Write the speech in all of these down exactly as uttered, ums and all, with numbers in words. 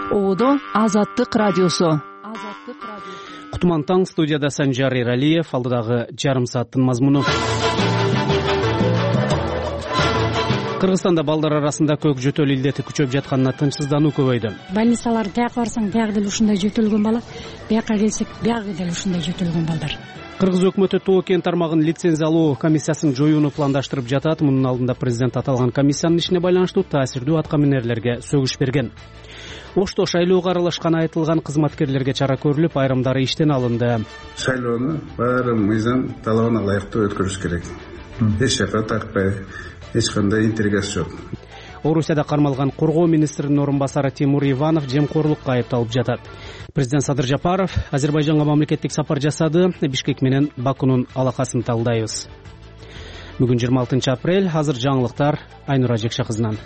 Оодо Азаттык радиосу. Кутман таң, студияда Санжар Эралиев, алдыдагы жарым сааттын мазмуну. Кыргызстанда балдар арасында көк жөтөл илдети күчөп жатканына тынчсыздануу көбөйдү. Больницалар тияк барсаң, тияк деле ушундай жөтөлгөн бала, бияка келсек, биягы деле ушундай жөтөлгөн балдар. Кыргыз өкмөтү Тоо кен тармагын лицензиялоо комиссиясын жоюуну пландаштырып жатат. Мунун алдында президент аталган комиссиянын ишине байланыштуу таасирдүү аткаминерлерге сөгүш берген. Ошто шайлоого аралашканы айтылган кызматкерлерге чара көрүлүп, айрымдары иштен алынды. Шайлоону баары мыйзам талабына ылайыктуу өткөрүш керек. Эч жака тартпай, эч кандай интригасы жок. Орусияда кармалган коргоо министринин орун басары Тимур Иванов жемкорлукка айыпталып жатат. Президент Садыр Жапаров Азербайжанга мамлекеттик сапар жасады. Бишкек менен Бакунун алакасын талдайбыз. Бүгүн жыйырма алтынчы апрель. Азыр жаңылыктар Айнура Жекше кызынан.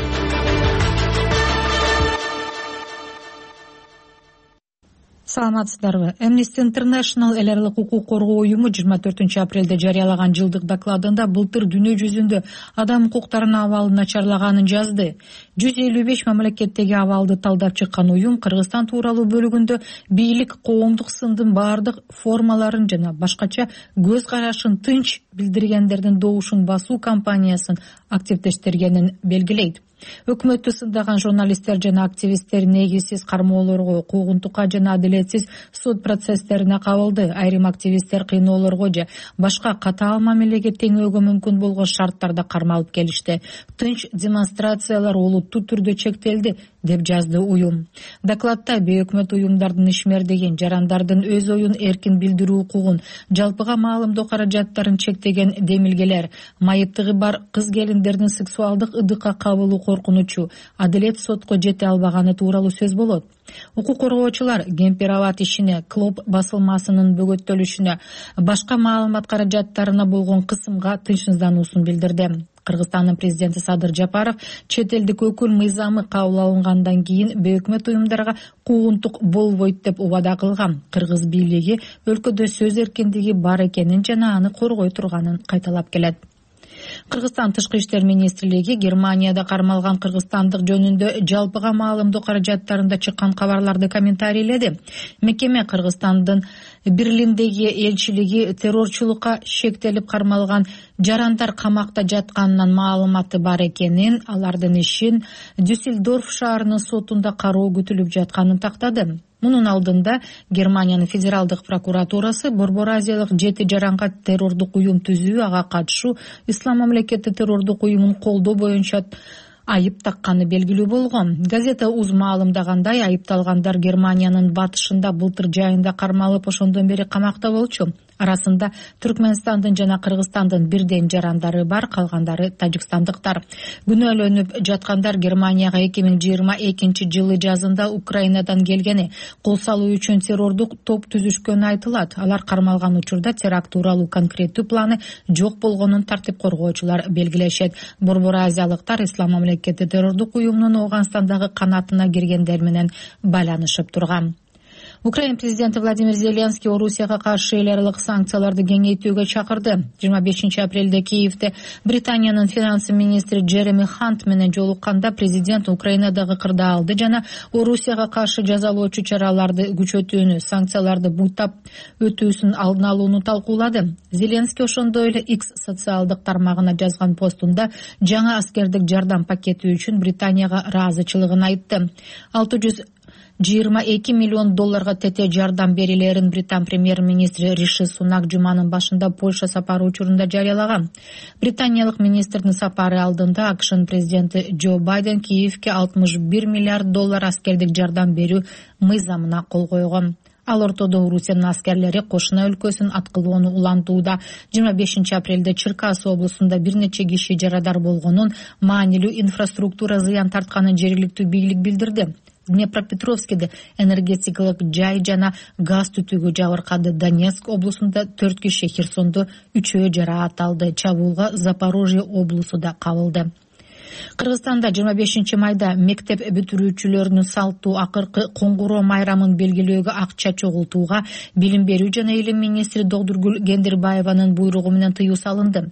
Саламатсыздарбы? Amnesty International эл аралык укук коргоо уюму жыйырма төртүнчү апрелде жарыялаган жылдык докладында былтыр дүйнө жүзүндө адам укуктарынын абалын начарлаганын жазды. жүз элүү беш мамлекеттеги абалды талдап чыккан уюм Кыргызстан тууралуу бөлүгүндө бийлик коомдук сындын баардык формаларын жана башкача көз карашын тынч билдиргендердин добушун басуу кампаниясын активдештиргенин белгилейт. Өкмөттү сындаган журналисттер жана активисттер негизсиз кармоолорго, куугунтукка жана адилетсиз суд процесстерине кабылды. Айрым активисттер кыйноолорго же башка катаал мамилеге теңөөгө мүмкүн болгон шарттарда кармалып келишти. Тынч демонстрациялар олуттуу түрдө чектелди, деп жазды уюм. Докладта бейөкмөт уюмдардын ишмердигин, жарандардын өз оюн эркин билдирүү укугун, жалпыга маалымдоо каражаттарын чектеген демилгелер, майыптыгы бар кыз келиндердин сексуалдык ыдыкка кабылуу коркунучу, адилет сотко жете албаганы тууралуу сөз болот. Укук коргоочулар Гемпер-Ават ишине, Клоп басылмасынын бөгөттөлүшүнө, башка маалымат каражаттарына болгон кысымга тынчсыздануусун билдирди. Кыргызстандын президенти Садыр Жапаров чет элдик өкүл мыйзамы кабыл алынгандан кийин бейөкмөт уюмдарга куугунтук болбойт деп убада кылган. Кыргыз бийлиги өлкөдө сөз эркиндиги бар экенин жана аны коргой турганын кайталап келет. Кыргызстан тышкы иштер министрлиги Германияда кармалган кыргызстандык жөнүндө жалпыга маалымдоо каражаттарында чыккан кабарларды комментарийледи. Мекеме Кыргызстандын Берлиндеги элчилиги террорчулукка шектелип кармалган жарандар камакта жатканынан маалыматы бар экенин, алардын ишин Дюссельдорф шаарынын сотунда кароо күтүлүп жатканын тактады. Мунун алдында Германиянын федералдык прокуратурасы Борбор Азиялык жети жаранга террордук уюм түзүү, ага катышуу, Ислам мамлекети террордук уюмун колдоо боюнча айып такканы белгилүү болгон. Газета УЗ маалымдагандай, айыпталгандар Германиянын батышында былтыр жайында кармалып, ошондон бери камакта болчу. Арасында Түркмөнстандын жана Кыргызстандын бирден жарандары бар, калгандары тажикстандыктар. Күнөөлөнүп жаткандар Германияга эки миң жыйырма экинчи жылы жазында Украинадан келгени, кол салуу үчүн террордук топ түзүшкөнү айтылат. Алар кармалган учурда теракт тууралуу конкреттүү планы жок болгонун тартип коргоочулар белгилешет. Борбор Азиялыктар Ислам мамлекети террордук уюмунун Ооганстандагы канатына киргендер менен байланышып турган. Украина президенти Владимир Зеленский Орусияга каршы эл аралык санкцияларды кеңейтүүгө чакырды. жыйырма бешинчи апрелде Киевде Британиянын финанс министри Джереми Хант менен жолукканда президент Украинадагы кырдаалды жана Орусияга каршы жазалоочу чараларды күчөтүүнү, санкцияларды буйтап өтүүсүн алдын алууну талкуулады. Зеленский ошондой эле X социалдык тармагына жазган постунда жаңа аскердик жардам пакети үчүн Британияга ыраазычылыгын айтты. алты жүз жыйырма эки миллион долларга тете жардам берилерин Британ премьер-министри Риши Сунак жуманын башында Польша сапары учурунда жарыялаган. Британиялык министрдин сапары алдында АКШнын президенти Джо Байден Киевке алтымыш бир миллиард доллар аскердик жардам берүү мыйзамына кол койгон. Ал ортодо Орусиянын аскерлери Кошуна өлкөсүн аткылоону улантууда. жыйырма бешинчи апрелде Черкас облусунда бир нече киши жарадар болгонун, маанилүү инфраструктура зыян тартканын жергиликтүү бийлик билдирди. Днепропетровскиде энергетикалык жай жана газ түтүгү жабыркады. Донецк облусунда төрт киши, Херсондо үчөө жараат алды. Чабуулга Запорожье облусу да кабылды. Кыргызстанда жыйырма бешинчи майда мектеп бүтүрүүчүлөрүнүн салттуу акыркы коңгуроо майрамын белгилөөгө акча чогултууга билим берүү жана илим министри Догдургүл Гендирбаеванын буйругу менен тыюу салынды.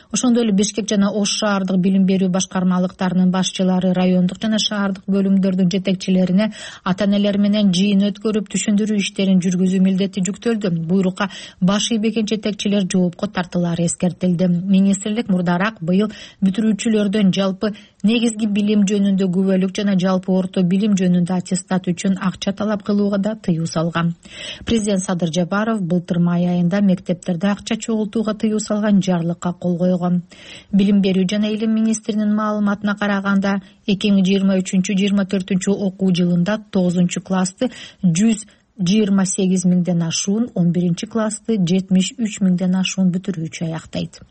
Ошондой эле Бишкек жана Ош шаардык билим берүү башкармалыктарынын башчылары райондук жана шаардык бөлүмдөрдүн жетекчилерине ата-энелер менен жыйын өткөрүп түшүндүрүү иштерин жүргүзүү милдети жүктөлдү. Буйрукка баш ийбеген жетекчилер жоопко тартылары эскертилди. Министрлик мурдараак быйыл бүтүрүүчүлөрдөн жалпы негизги билим жөнүндө күбөлүк жана жалпы орто билим жөнүндө аттестат үчүн акча талап кылууга да тыюу салган. Президент Садыр Жапаров былтыр май айында мектептерде акча чогултууга тыюу салган жарлыкка кол койгон. Билим берүү жана илим министринин маалыматына караганда эки миң жыйырма үчүнчү жыйырма төртүнчү окуу жылында тогузунчу классты жүз жыйырма сегиз миңден ашуун, он биринчи классты жетимиш үч миңден ашуун бүтүрүүчү аяктайт.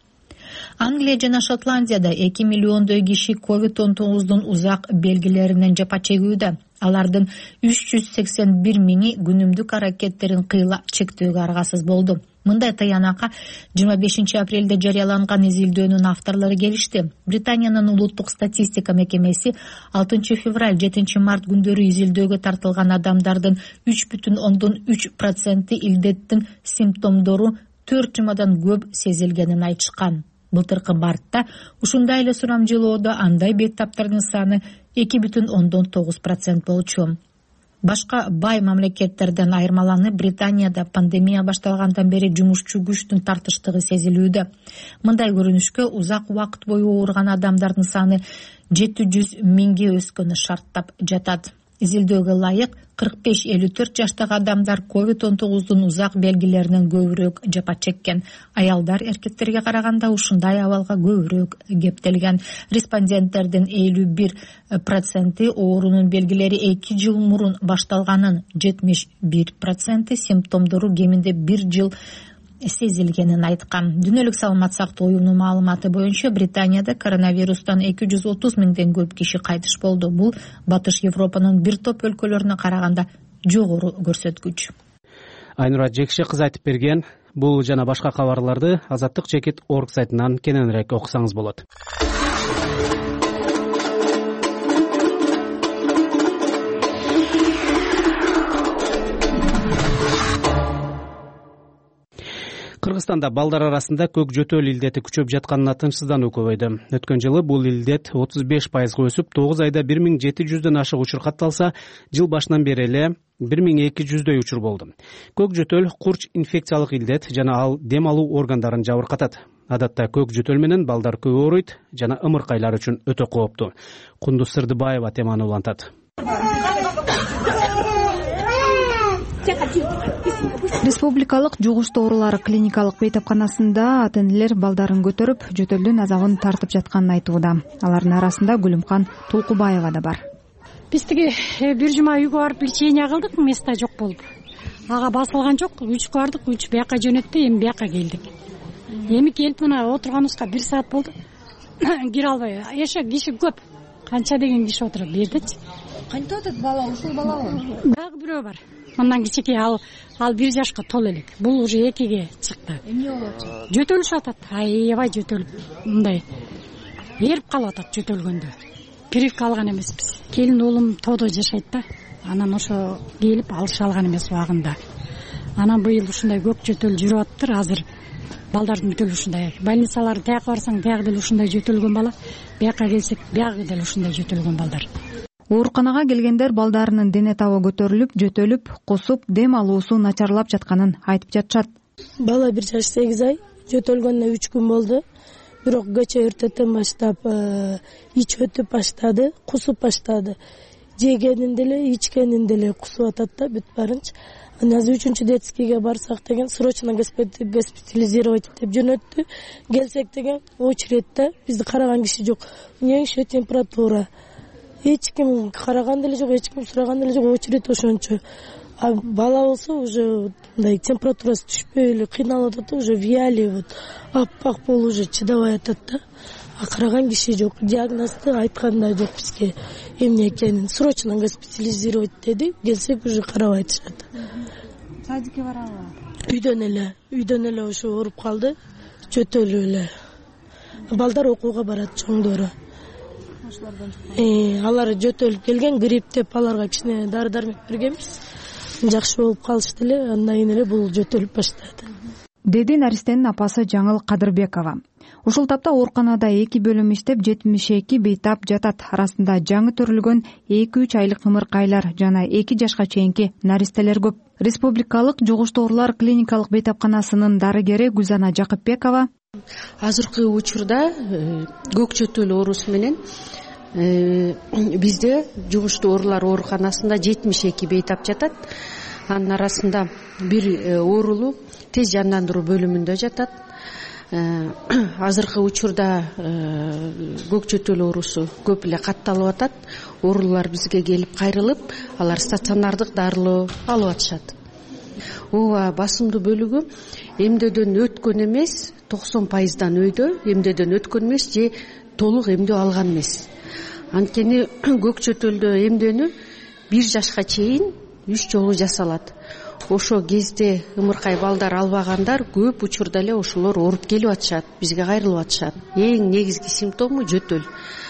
Англия жана Шотландияда эки миллиондой киши ковид он тогуздун узак белгилеринен жапа чегүүдө. Алардын үч жүз сексен бир миңи күнүмдүк аракеттерин кыйла чектөөгө аргасыз болду. Мындай тыянакка жыйырма бешинчи апрелде жарыяланган изилдөөнүн авторлору келишти. Британиянын улуттук статистика мекемеси алтынчы февраль жетинчи март күндөрү изилдөөгө тартылган адамдардын үч бүтүн ондон үч проценти илдеттин симптомдору төрт жумадан көп сезилгенин айтышкан. Былтыркы мартта ушундай эле сурамжылоодо андай беттаптардын саны эки бүтүн ондон тогуз процент болчу. Башка бай мамлекеттерден айырмаланып, Британияда пандемия башталгандан бери жумушчу күчтүн тартыштыгы сезилүүдө. Мындай көрүнүшкө узак убакыт бою ооруган адамдардын саны жети жүз миңге өскөнү шарттап жатат. Изилдөөгө ылайык кырк беш элүү төрт жаштагы адамдар ковид он тогуздун узак белгилеринен көбүрөөк жапа чеккен. Аялдар эркектерге караганда ушундай абалга көбүрөөк кептелген. Респонденттердин элүү бир проценти оорунун белгилери эки жыл мурун башталганын, жетимиш бир проценти симптомдору кеминде бир жыл сезилгенин айткан. Дүйнөлүк саламат сактоо уюмунун маалыматы боюнча Британияда коронавирустан эки жүз отуз миңден көп киши кайтыш болду. Бул Батыш Европанын бир топ өлкөлөрүнө караганда жогору көрсөткүч. Айнура Жекше кызы айтып берген. Бул жана башка кабарларды азаттык чекит точка орг сайтынан кененирээк окусаңыз болот. Кыргызстанда балдар арасында көк жөтөл илдети күчөп жатканына тынчсыздануу көбөйдү. Өткөн жылы бул илдет отуз беш пайызга өсүп, тогуз айда бир миң жети жүздөн ашык учур катталса, жыл башынан бери эле бир миң эки жүздөй учур болду. Көк жөтөл курч инфекциялык илдет жана ал дем алуу органдарын жабыркатат. Адатта көк жөтөл менен балдар көп ооруйт жана ымыркайлар үчүн өтө кооптуу. Кундуз Сырдыбаева теманы улантат. Республикалык жугуштуу оорулар клиникалык бейтапканасында ата-энелер балдарын көтөрүп, жөтөлдүн азабын тартып жатканын айтууда. Алардын арасында Гүлүмкан Тулкубаева да бар. Биз тиги бир жума үйгө барып лечение кылдык, места жок болуп. Ага басылган жок, үч бардык, үч бияка жөнөттү, эми бияка келдик. Эми келип мына отурганыбызга бир саат болду. Кире албай, эше киши көп. Канча деген киши отурат бу жердечи. Кантип атат бала, ушул балабы? Дагы бирөө бар. Мындан кичике ал ал бир жашка толо элек. Бул уже экиге чыкты. Эмне болот? Жөтөлүшүп атат. Аябай жөтөлүп, мындай эрип калып атат жөтөлгөндө. Прививка алган эмеспиз. Келин уулум тоодо жашайт да. Анан ошо келип алыша алган эмес убагында. Анан быйыл ушундай көк жөтөл жүрүп атыптыр. Азыр балдардын бүтөлү ушундай. Больницалар тияка барсаң, тияк деле ушундай жөтөлгөн бала. Бияка келсек, биягы деле ушундай жөтөлгөн балдар. Ооруканага келгендер балдарынын дене табы көтөрүлүп, жөтөлүп, кусуп, дем алуусу начарлап жатканын айтып жатышат. Бала бир жаш сегиз ай, жөтөлгөнүнө үч күн болду. Бирок көчө өртөтөн баштап, ич өтүп баштады, кусуп баштады. Жегенин деле, ичкенин деле кусуп атат да бүт баарынча. Анан үчүнчү детскийге барсак деген срочно госпитализировать деп жөнөттү. Келсек деген очередьте бизди караган киши жок. Неңше температура. Эч ким караган деле жок, эч ким сураган деле жок, очередь ошончо. А бала болсо уже мындай температурасы түшпөй эле кыйналып атат, уже виали вот аппак болуп уже чыдабай атат да. А караган киши жок, диагнозду айткан да жок бизге эмне экенин. Срочно госпитализировать деди, келсек уже карабай атышат. Садикке барабы? Үйдөн эле, үйдөн эле ошо ооруп калды, жөтөлүп эле. Балдар окууга барат чоңдору. Э, алар жөтөлүп келген, грипп деп аларга кичине дары-дармек бергенбиз. Жакшы болуп калышты эле, андан кийин эле бул жөтөлүп баштады. Деди Наристенин апасы Жаңыл Кадырбекова. Ушул тапта ооруканада эки бөлүм иштеп жетимиш эки бейтап жатат. Арасында жаңы төрүлгөн эки үч айлык ымыркайлар жана эки жашка чейинки наристелер көп. Республикалык жугуштуу оорулар клиникалык бейтапканасынын дарыгери Гүлзана Жакыпбекова: азыркы учурда көк чөтөл оорусу менен бизде жугуштуу оорулар ооруканасында жетимиш эки бейтап жатат. Анын арасында бир оорулуу тез жандандыруу бөлүмүндө жатат. Азыркы учурда көк чөтөл оорусу көп эле катталып атат. Оорулар бизге келип кайрылып, алар стационардык дарылоо алып атышат. Ооба, басымдуу бөлүгү эмдөөдөн өткөн эмес, токсон пайыздан өйдө эмдөөдөн өткөн эмес же толук эмдөө алган эмес. Анткени көк чөтөлдө эмдөөнү бир жашка чейин үч жолу жасалат. Ошо кезде ымыркай балдар албагандар көп учурда эле ошолор ооруп келип атышат, бизге кайрылып атышат. Эң негизги симптому жөтөл.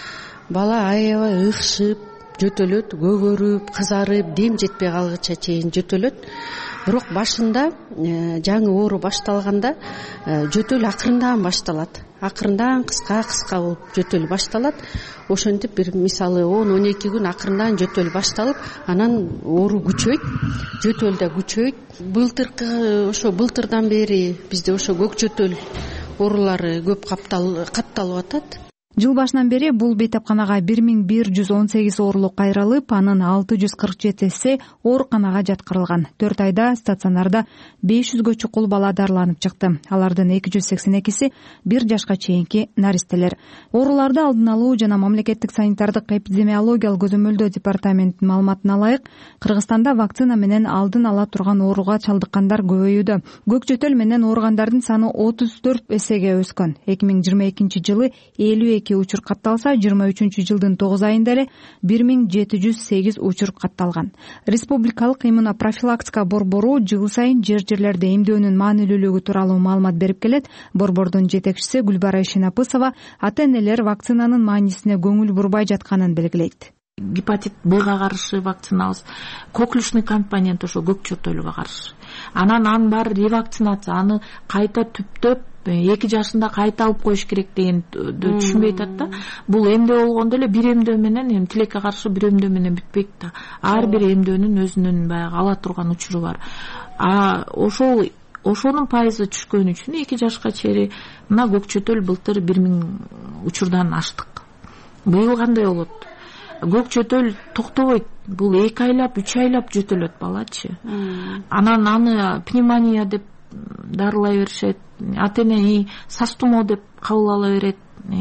Бала аябай ыкшып, жөтөлөт, көгөрүп, кызарып, дем жетпей калгыча чейин жөтөлөт. Бирок башында жаңы оору башталганда жөтөл акырындан башталат. Акырындан кыска-кыска болуп жөтөл башталат. Ошентип бир мисалы он он эки күн акырындан жөтөл башталып, анан оору күчөйт, жөтөл да күчөйт. Былтыркы ошо былтырдан бери бизде ошо көк чөтөл оорулары көп катталып атат. Жыл башынан бери бул бейтапканага бир миң бир жүз он сегиз оорулук кайрылып, анын алты жүз кырк жетиси ооруканага жаткырылган. төрт айда стационарда беш жүзгө чукул бала дарыланып чыкты. Алардын эки жүз сексен экиси бир жашка чейинки наристелер. Ооруларды алдын алуу жана мамлекеттик санитардык эпидемиологиялык көзөмөлдөө департаментинин маалыматына ылайык, Кыргызстанда вакцина менен алдын ала турган ооруга чалдыккандар көбөйүүдө. Көк чөтөл менен ооругандардын саны отуз төрт эсеге өскөн. эки миң жыйырма экинчи жылы элүү эки учур катталса, жыйырма үчүнчү жылдын тогуз айында эле бир миң жети жүз сегиз учур катталган. Республикалык иммунопрофилактика борбору жыл сайын жер жерлерде эмдөөнүн маанилүүлүгү тууралуу маалымат берип келет. Борбордун жетекчиси Гүлбара Ишинапысова ата-энелер вакцинанын маанисине көңүл бурбай жатканын белгилейт. Гепатит Бга каршы вакциналыз, коклюшный компонент ошо көк чөтөлгө каршы. Анан анын баары ревакцинация, аны кайта түптөп эки жашында кайта алып коюш керек деген түшүнбөй атат да. Бул эмдөө болгондо эле бир эмдөө менен, эми тилекке каршы бир эмдөө менен бүтпөйт да. Ар бир эмдөөнүн өзүнүн баягы ала турган учуру бар. А ошол ошонун пайызы түшкөн үчүн эки жашка чейин мына көк чөтөл былтыр бир миң учурдан аштык. Быйыл кандай болот? Көк чөтөл токтобойт. Бул эки айлап, үч айлап жөтөлөт балачы. Анан аны пневмония деп дарылай беришет. Ата-эне састумо деп кабыл ала берет.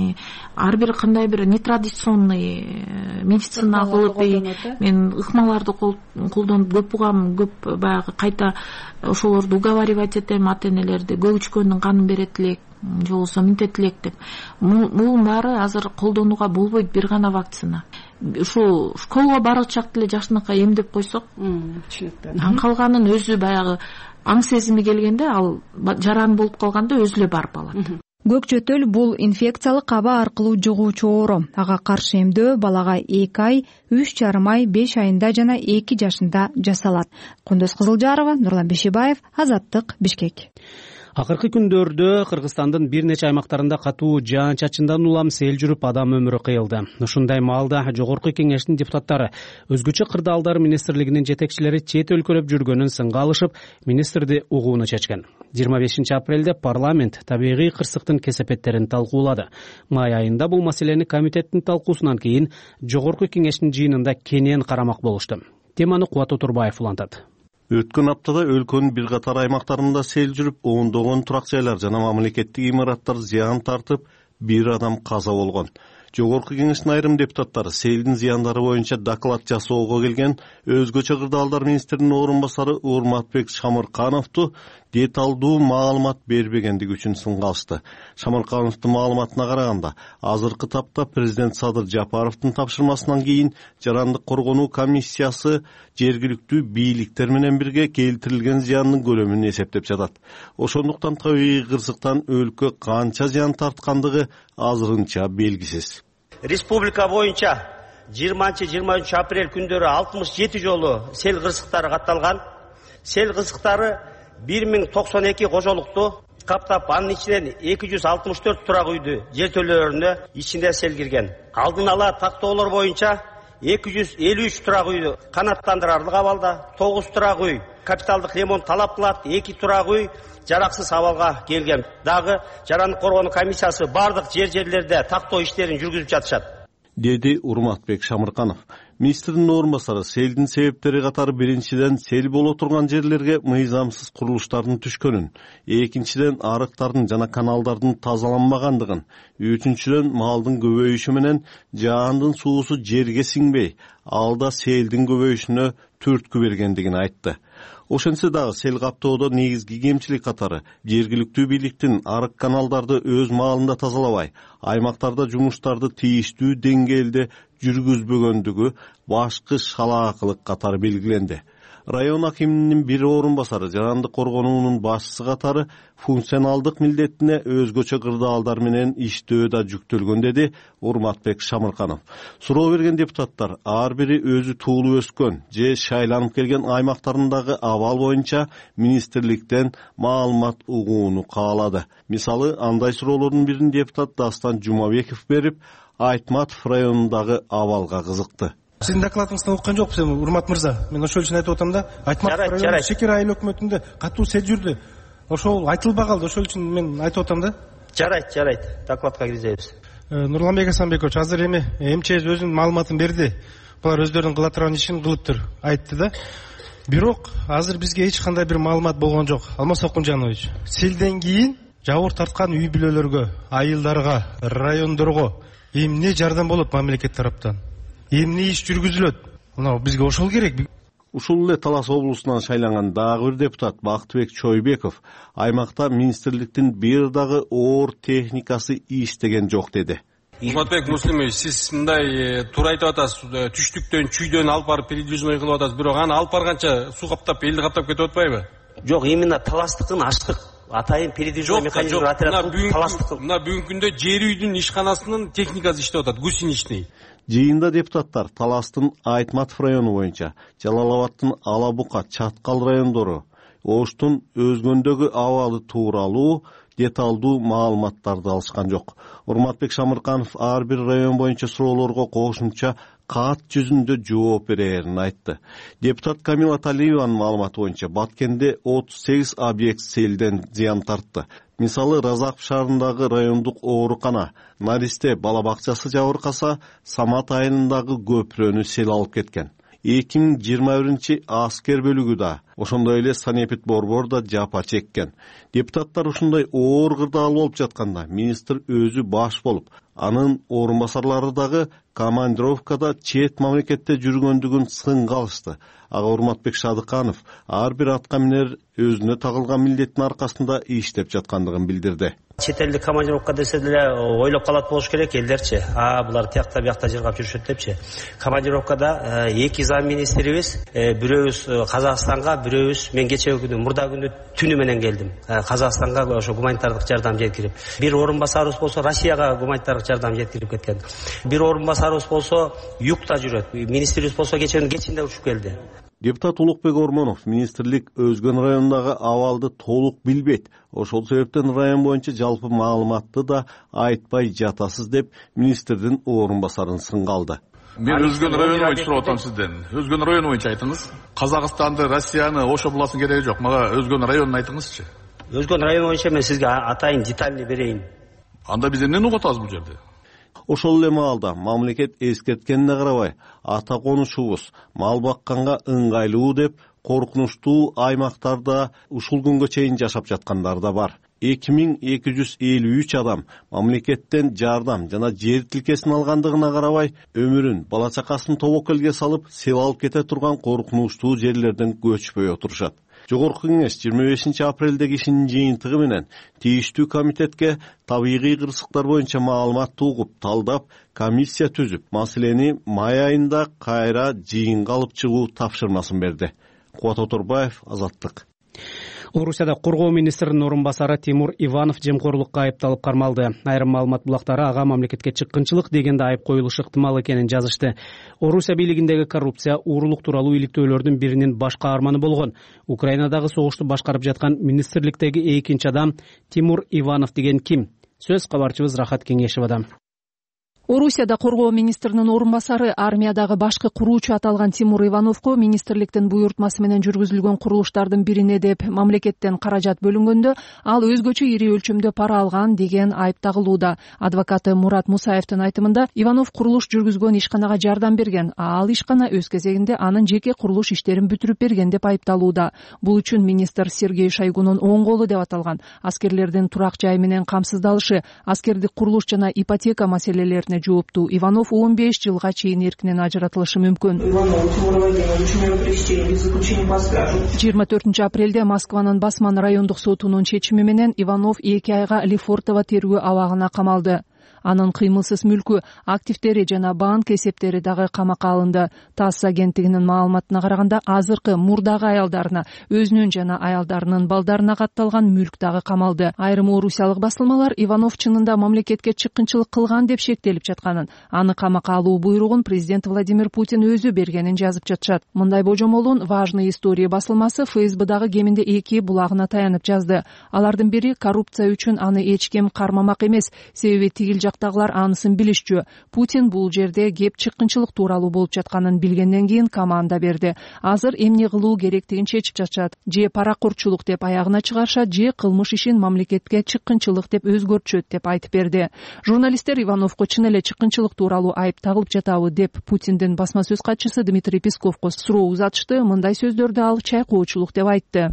Ар бир кандай бир нетрадиционный медицина кылып, мен ыкмаларды колдонуп көп угам, көп баягы кайта ошолорду уговаривать этем, ата-энелерди көк ичкөндүн канын берет элек, же болбосо минтет элек деп. Мунун баары азыр колдонууга болбойт, бир гана вакцина. Ушу школага баргы чакта эле жашынакай эмдеп койсок, анан калганын өзү баягы аң сезими келгенде, ал жаран болуп калганда өзү эле барып алат. Көк чөтөл бул инфекциялык аба аркылуу жугуучу оору. Ага каршы эмдөө балага эки ай, үч жарым ай, беш айында жана эки жашында жасалат. Кундуз Кызылжарова, Нурлан Бешибаев, Азаттык, Бишкек. Акыркы күндөрдө Кыргызстандын бир нече аймактарында катуу жаан-чачындан улам сел жүрүп адам өмүрү кыйылды. Ушундай маалда Жогорку Кеңештин депутаттары өзгөчө кырдаалдар министрлигинин жетекчилери чет өлкөлөп жүргөнүн сынга алышып, министрди угууну чечкен. жыйырма бешинчи апрелде парламент табигый кырсыктын кесепеттерин талкуулады. Май айында бул маселени комитеттин талкуусунан кийин Жогорку Кеңештин жыйынында кенен карамак болушту. Теманы Кубат Отурбаев улантат. Өткөн аптада өлкөнүн бир катар аймактарында сел жүрүп, ондогон турак жайлар жана мамлекеттик имараттар зыян тартып, бир адам каза болгон. Жогорку Кеңештин айрым депутаттары селдин зыяндары боюнча доклад жасоого келген өзгөчө кырдаалдар министринин орун басары Урматбек Шамыркановду деталдуу маалымат бербегендиги үчүн сынга алышты. Шамыркановдун маалыматына караганда, азыркы тапта президент Садыр Жапаровдун тапшырмасынан кийин жарандык коргонуу комиссиясы жергиликтүү бийликтер менен бирге келтирилген зыяндын көлөмүн эсептеп жатат. Ошондуктан табигый кырсыктан өлкө канча зыян тарткандыгы азырынча белгисиз. Республика боюнча жыйырманчы жыйырма үчүнчү апрель күндөрү алтымыш жети жолу сел кырсыктары катталган. Сел кырсыктары бир миң токсон эки кожолукту каптап, анын ичинен эки жүз алтымыш төрт турак үйдү жертөлөлөрүнө ичинде сел кирген. Алдын ала тактоолор боюнча эки жүз элүү үч турак үйдү канааттандырарлык абалда, тогуз турак үй капиталдык ремонт талап кылат, эки турак үй жараксыз абалга келген. Дагы жарандык коргонуу комиссиясы бардык жер жерлерде тактоо иштерин жүргүзүп жатышат, деди Урматбек Шамырканов. Министрдин орун басары селдин себептери катары биринчиден сел боло турган жерлерге мыйзамсыз курулуштардын түшкөнүн, экинчиден арыктардын жана каналдардын тазаланбагандыгын, үчүнчүдөн малдын көбөйүшү менен жаандын суусу жерге сиңбей, алда селдин көбөйүшүнө түрткү бергендигин айтты. Ошентсе дагы сел каптоодо негизги кемчилик катары жергиликтүү бийликтин арык каналдарды өз маалында тазалабай, аймактарда жумуштарды тийиштүү деңгээлде жүргүзбөгөндүгү башкы шалаакылык катары белгиленди. Район акиминин бир орун басары жарандык коргонуунун башчысы катары функционалдык милдетине өзгөчө кырдаалдар менен иштөө да жүктөлгөн, деди Урматбек Шамырканов. Суроо берген депутаттар ар бири өзү туулуп өскөн же шайланып келген аймактарындагы абал боюнча министрликтен маалымат угууну каалады. Мисалы, андай суроолордун бирин депутат Дастан Жумабеков берип, Айтматов районундагы абалга кызыкты. Сиздин докладыңызды окуган жокпуз эми, Урмат мырза. Мен ошол үчүн айтып атам да, Айтматов району Шекер айыл өкмөтүндө катуу сел жүрдү. Ошол айтылбай калды, ошол үчүн мен айтып атам да. Жарайт, жарайт. Докладка киргизебиз. Нурланбек Асанбекович, азыр эми МЧС өзүнүн маалыматын берди. Булар өздөрүнүн кыла турган ишин кылыптыр, айтты да. Бирок азыр бизге эч кандай бир маалымат болгон жок. Алмаз Окунжанович, селден кийин жабыр тарткан үй бүлөлөргө, айылдарга, райондорго эмне жардам болот мамлекет тараптан? Эмне иш жүргүзүлөт? Мына бизге ошол керек. Ушул эле Талас облусунан шайланган дагы бир депутат Бактыбек Чойбеков аймакта министрликтин бир дагы оор техникасы иштеген жок, деди. Урматбек Муслимович, сиз мындай туура айтып атасыз, түштүктөн, чүйдөн алып барып передвижной кылып атасыз, бирок аны алып барганча суу каптап, элди каптап кетип атпайбы? Жок, именно Таластыкын ачтык. Атайын передвижной механизм отрядын Таластыкын. Мына бүгүнкү күндө жер үйдүн ишканасынын техникасы иштеп атат, гусеничный. Жыйында депутаттар Таластын Айтматов району боюнча, Жалалабадтын Алабука, Чаткал райондору, Оштун өзгөндөгү абалы тууралуу деталдуу маалыматтарды алышкан жок. Урматбек Шамырканов ар бир район боюнча суроолорго кошумча кат жүзүндө жооп берерин айтты. Депутат Камила Талиеванын маалыматы боюнча Баткенде отуз сегиз объект селден зыян тартты. Мисалы, Разаков шаарындагы райондук оорукана, Наристе бала бакчасы жабыркаса, Самат айылындагы көпүрөнү сел алып кеткен. эки миң жыйырма биринчи аскер бөлүгү да, ошондой эле Санепит Борбор да жапа чеккен. Депутаттар ушундай оор кырдаал болуп жатканда, министр өзү баш болуп, анын орун басарлары дагы командировкада чет мамлекетте жүргөндүгүн сынга алышты. Ага Урматбек Шадыканов ар бир атка минер өзүнө тагылган милдеттин аркасында иштеп жаткандыгын билдирди. Чет элдик командировка десе деле ойлоп калат болуш керек элдерчи. А булар тиякта биякта жыргап жүрүшөт депчи. Командировкада эки зам министрибиз, бирөөбүз Казакстанга, бирөөбүз мен кечеги күнү, мурда күнү түнү менен келдим. Казакстанга ошо гуманитардык жардам жеткирип. Бир орун басарыбыз болсо Россияга гуманитардык жардам жеткирип кеткен. Бир орун басарыбыз болсо югта жүрөт. Министрибиз болсо кечеги кечинде учуп келди. Депутат Улукбек Ормонов министрлик өзгөн райондагы абалды толук билбейт. Ошол себептен район боюнча жалпы маалыматты да айтпай жатасыз деп министрдин орун басарын сынга алды. Мен өзгөн район боюнча сурап атам сизден. Өзгөн район боюнча айтыңыз. Казакстанды, Россияны, ошо буласын кереги жок. Мага өзгөн районун айтыңызчы. Өзгөн район боюнча мен сизге атайын детальный берейин. Анда биз эмнени угуп атабыз бул жерде? Ошол эле маалда мамлекет эскерткенине карабай, ата конушубуз мал бакканга ыңгайлуу деп коркунучтуу аймактарда ушул күнгө чейин жашап жаткандар да бар. эки миң эки жүз элүү үч адам мамлекеттен жардам жана жер тилкесин алгандыгына карабай, өмүрүн, бала чакасын тобокелге салып, сел алып кете турган коркунучтуу жерлерден көчпөй отурушат. Жогорку кеңеш жыйырма бешинчи апрелдеги ишинин жыйынтыгы менен тийиштүү комитетке табигый кырсыктар боюнча маалыматты угуп, талдап, комиссия түзүп, маселени май айында кайра жыйынга алып чыгуу тапшырмасын берди. Кубат Оторбаев, Азаттык. Орусияда коргоо министринин орун басары Тимур Иванов жемкорлукка айыпталып кармалды. Айрым маалымат булактары ага мамлекетке чыккынчылык дегенде айып коюлушу ыктымал экенин жазышты. Орусия бийлигиндеги коррупция уурулук тууралуу иликтөөлөрдүн биринин баш каарманы болгон. Украинадагы согушту башкарып жаткан министрликтеги экинчи адам Тимур Иванов деген ким? Сөз кабарчыбыз Рахат Кеңешевадан. Орусияда коргоо министринин орун басары армиядагы башкы куруучу аталган Тимур Ивановго министрликтин буйртмасы менен жүргүзүлгөн курулуштардын бирине деп мамлекеттен каражат бөлүнгөндө ал өзгөчө ири өлчөмдө пара алган деген айып тагылууда. Адвокаты Мурат Мусаевдин айтымында Иванов курулуш жүргүзгөн ишканага жардам берген, а ал ишкана өз кезегинде анын жеке курулуш иштерин бүтүрүп берген деп айыпталууда. Бул үчүн министр Сергей Шойгунун оң колу деп аталган аскерлердин турак жай менен камсыздалышы, аскердик курулуш жана ипотека маселелерине жооптуу Иванов он беш жылга чейин эркинен ажыратылышы мүмкүн. жыйырма төртүнчү апрелде Москванын Басман райондук сотунун чечими менен Иванов эки айга Лефортово тергөө абагына камалды. Анын кыймылсыз мүлкү, активдери жана банк эсептери дагы камакка алынды. ТАСС агенттигинин маалыматына караганда азыркы мурдагы аялдарына, өзүнүн жана аялдарынын балдарына катталган мүлк дагы камалды. Айрым орусиялык басылмалар Иванов чынында мамлекетке чыккынчылык кылган деп шектелип жатканын, аны камакка алуу буйругун президент Владимир Путин өзү бергенин жазып жатышат. Мындай божомолун Важные истории басылмасы ФСБдагы кеминде эки булагына таянып жазды. Алардын бири коррупция үчүн аны эч ким кармамак эмес, себеби тигил жактагылар анысын билишчү. Путин бул жерде кеп чыккынчылык тууралуу болуп жатканын билгенден кийин команда берди. Азыр эмне кылуу керектигин чечип жатышат. Же паракурчулук деп аягына чыгарышат, же кылмыш ишин мамлекетке чыккынчылык деп өзгөртүшөт деп айтып берди. Журналисттер Ивановго чын эле чыккынчылык тууралуу айып тагылып жатабы деп Путиндин басма сөз катчысы Дмитрий Песковго суроо узатышты. Мындай сөздөрдү ал чайкоочулук деп айтты.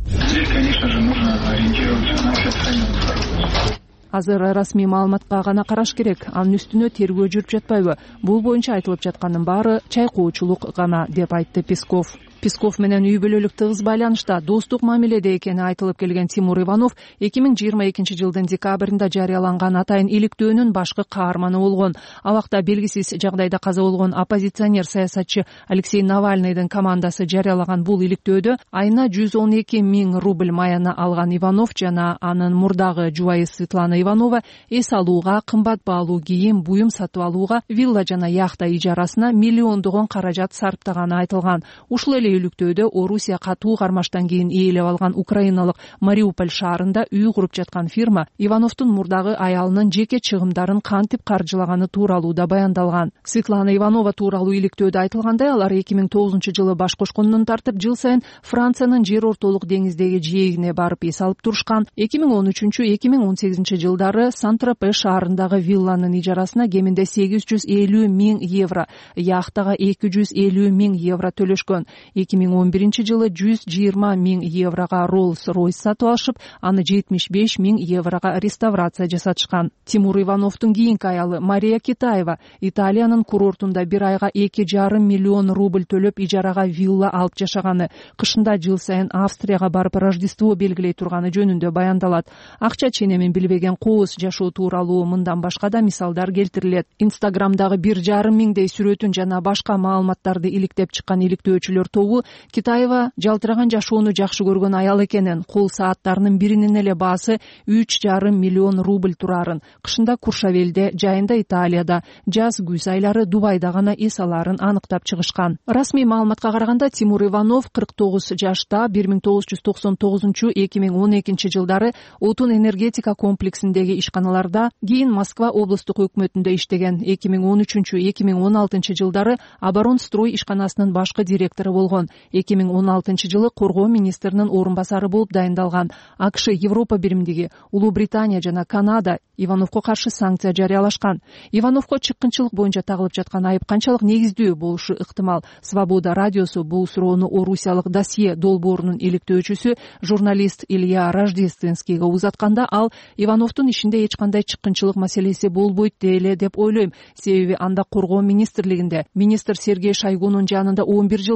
Азыр расмий маалыматка гана караш керек. Анын үстүнө тергөө жүрүп жатпайбы? Бул боюнча айтылып жаткандын баары чайкоочулук гана деп айтты Песков. Песков менен үй бүлөлүк тыгыз байланышта, достук мамиледе экени айтылып келген Тимур Иванов эки миң жыйырма экинчи жылдын декабрында жарыяланган атайын иликтөөнүн башкы каарманы болгон. Абакта белгисиз жагдайда каза болгон оппозиционер саясатчы Алексей Навальныйдын командасы жарыялаган бул иликтөөдө айына жүз он эки миң рубль маяна алган Иванов жана анын мурдагы жубайы Светлана Иванова эс алууга, кымбат баалуу кийим, буюм сатып алууга, вилла жана яхта ижарасына миллиондогон каражат сарптаганы айтылган. Ушул эле өлүктөөдө Орусия катуу кармаштан кийин ээлеп алган украиналык Мариуполь шаарында үй куруп жаткан фирма Ивановдун мурдагы аялынын жеке чыгымдарын кантип каржылаганы тууралуу да баяндалган. Светлана Иванова тууралуу иликтөөдө айтылгандай, алар эки миң тогузунчу жылы баш кошкондон тартып жыл сайын Франциянын жер ортолук деңиздеги жээгине барып эс алып турушкан. эки миң он үчүнчү — эки миң он сегизинчи жылдары Сан-Тропе шаарындагы вилланын ижарасына кеминде сегиз жүз элүү миң евро, яхтага эки жүз элүү миң евро төлөшкөн. эки миң он биринчи жылы жүз жыйырма миң еврога Rolls-Royce сатып алышып, аны жетимиш беш миң еврога реставрация жасатышкан. Тимур Ивановдун кийинки аялы Мария Китаева Италиянын курортунда бир айга эки жарым миллион рубль төлөп ижарага вилла алып жашаганы, кышында жыл сайын Австрияга барып Рождество белгилей турганы жөнүндө баяндалат. Акча ченемин билбеген кооз жашоо тууралуу мындан башка да мисалдар келтирилет. Инстаграмдагы бир жарым миңдей сүрөтүн жана башка маалыматтарды иликтеп чыккан иликтөөчүлөр тобу Китаева жалтыраган жашоону жакшы көргөн аял экенин, кол сааттарынын биринин эле баасы үч жарым миллион рубль турарын, кышында Куршавелде, жайында Италияда, жаз күз айлары Дубайда гана эс аларын аныктап чыгышкан. Расмий маалыматка караганда Тимур Иванов кырк тогуз жашта бир миң тогуз жүз токсон тогузунчу — эки миң он экинчи жылдары отун энергетика комплексиндеги ишканаларда, кийин Москва облустук өкмөтүндө иштеген. эки миң он үчүнчү — эки миң он алтынчы жылдары Оборонстрой ишканасынын башкы директору болгон. эки миң он алтынчы жылы коргоо министринин орун басары болуп дайындалган. АКШ, Европа биримдиги, Улуу Британия жана Канада Ивановго каршы санкция жарыялашкан. Ивановго чыккынчылык боюнча тагылып жаткан айып канчалык негиздүү болушу ыктымал? Свобода радиосу бул суроону орусиялык досье долбоорунун иликтөөчүсү журналист Илья Рождественскийге узатканда, ал Ивановдун ишинде эч кандай чыккынчылык маселеси болбойт деле деп ойлойм. Себеби анда коргоо министрлигинде министр Сергей Шойгунун жанында он бир жылдан бери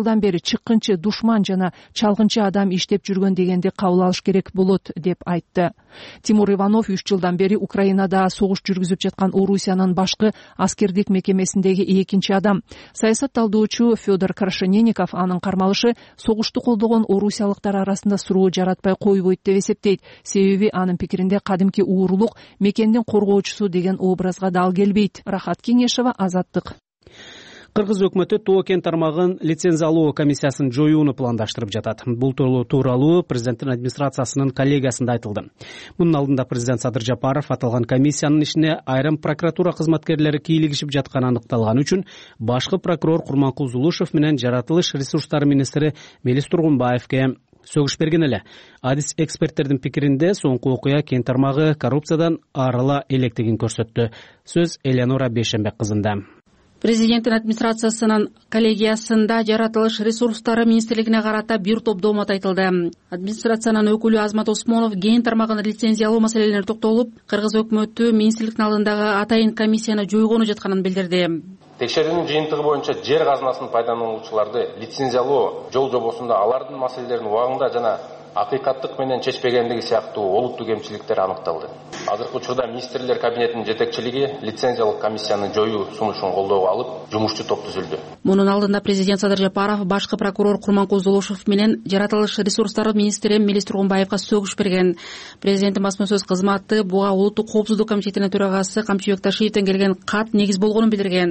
чыккынчы, душман жана чалгынчы адам иштеп жүргөн дегенди кабыл алыш керек болот деп айтты. Тимур Иванов үч жылдан бери Украинада согуш жүргүзүп жаткан Орусиянын башкы аскердик мекемесиндеги экинчи адам. Саясат талдоочу Федор Крашенинников анын кармалышы согушту колдогон орусиялыктар арасында суроо жаратпай койбойт деп эсептейт. Себеби анын пикиринде кадимки уурулук мекендин коргоочусу деген образга дал келбейт. Рахат Кеңешева, Азаттык. Кыргыз өкмөтү Тоо кен тармагын лицензиялоо комиссиясын жоюуну пландаштырып жатат. Бул тууралуу президенттин администрациясынын коллегиясында айтылды. Мунун алдында президент Садыр Жапаров аталган комиссиянын ишине айрым прокуратура кызматкерлери кийлигишип жатканы аныкталган үчүн башкы прокурор Курманкул Зулушев менен жаратылыш ресурстары министри Мелис Тургунбаевке сөгүш берген эле. Адис эксперттердин пикиринде соңку окуя кен тармагы коррупциядан арыла электигин көрсөттү. Сөз Элеонора Бейшембек кызында. Президенттин администрациясынын коллегиясында жаратылыш ресурстары министрлигине карата бир топ доомат айтылды. Администрациянын өкүлү Азмат Осмонов кен тармагын лицензиялоо маселелерине токтолуп, Кыргыз өкмөтү министрликтин алдындагы атайын комиссияны жойгону жатканын билдирди. Текшерүүнүн жыйынтыгы боюнча жер казынасын пайдалануучуларды лицензиялоо жол жобосунда алардын маселелерин убагында жана акыйкаттык менен чечпегендиги сыяктуу олуттуу кемчиликтер аныкталды. Азыркы учурда министрлер кабинетинин жетекчилиги лицензиялык комиссияны жоюу сунушун колдоого алып, жумушчу топ түзүлдү. Мунун алдында президент Садыр Жапаров башкы прокурор Курманкул Зулушев менен жаратылыш ресурстары министри Мелис Тургунбаевга сөгүш берген. Президенттин басма сөз кызматы буга улуттук коопсуздук комитетинин төрагасы Камчыбек Ташиевден келген кат негиз болгонун билдирген.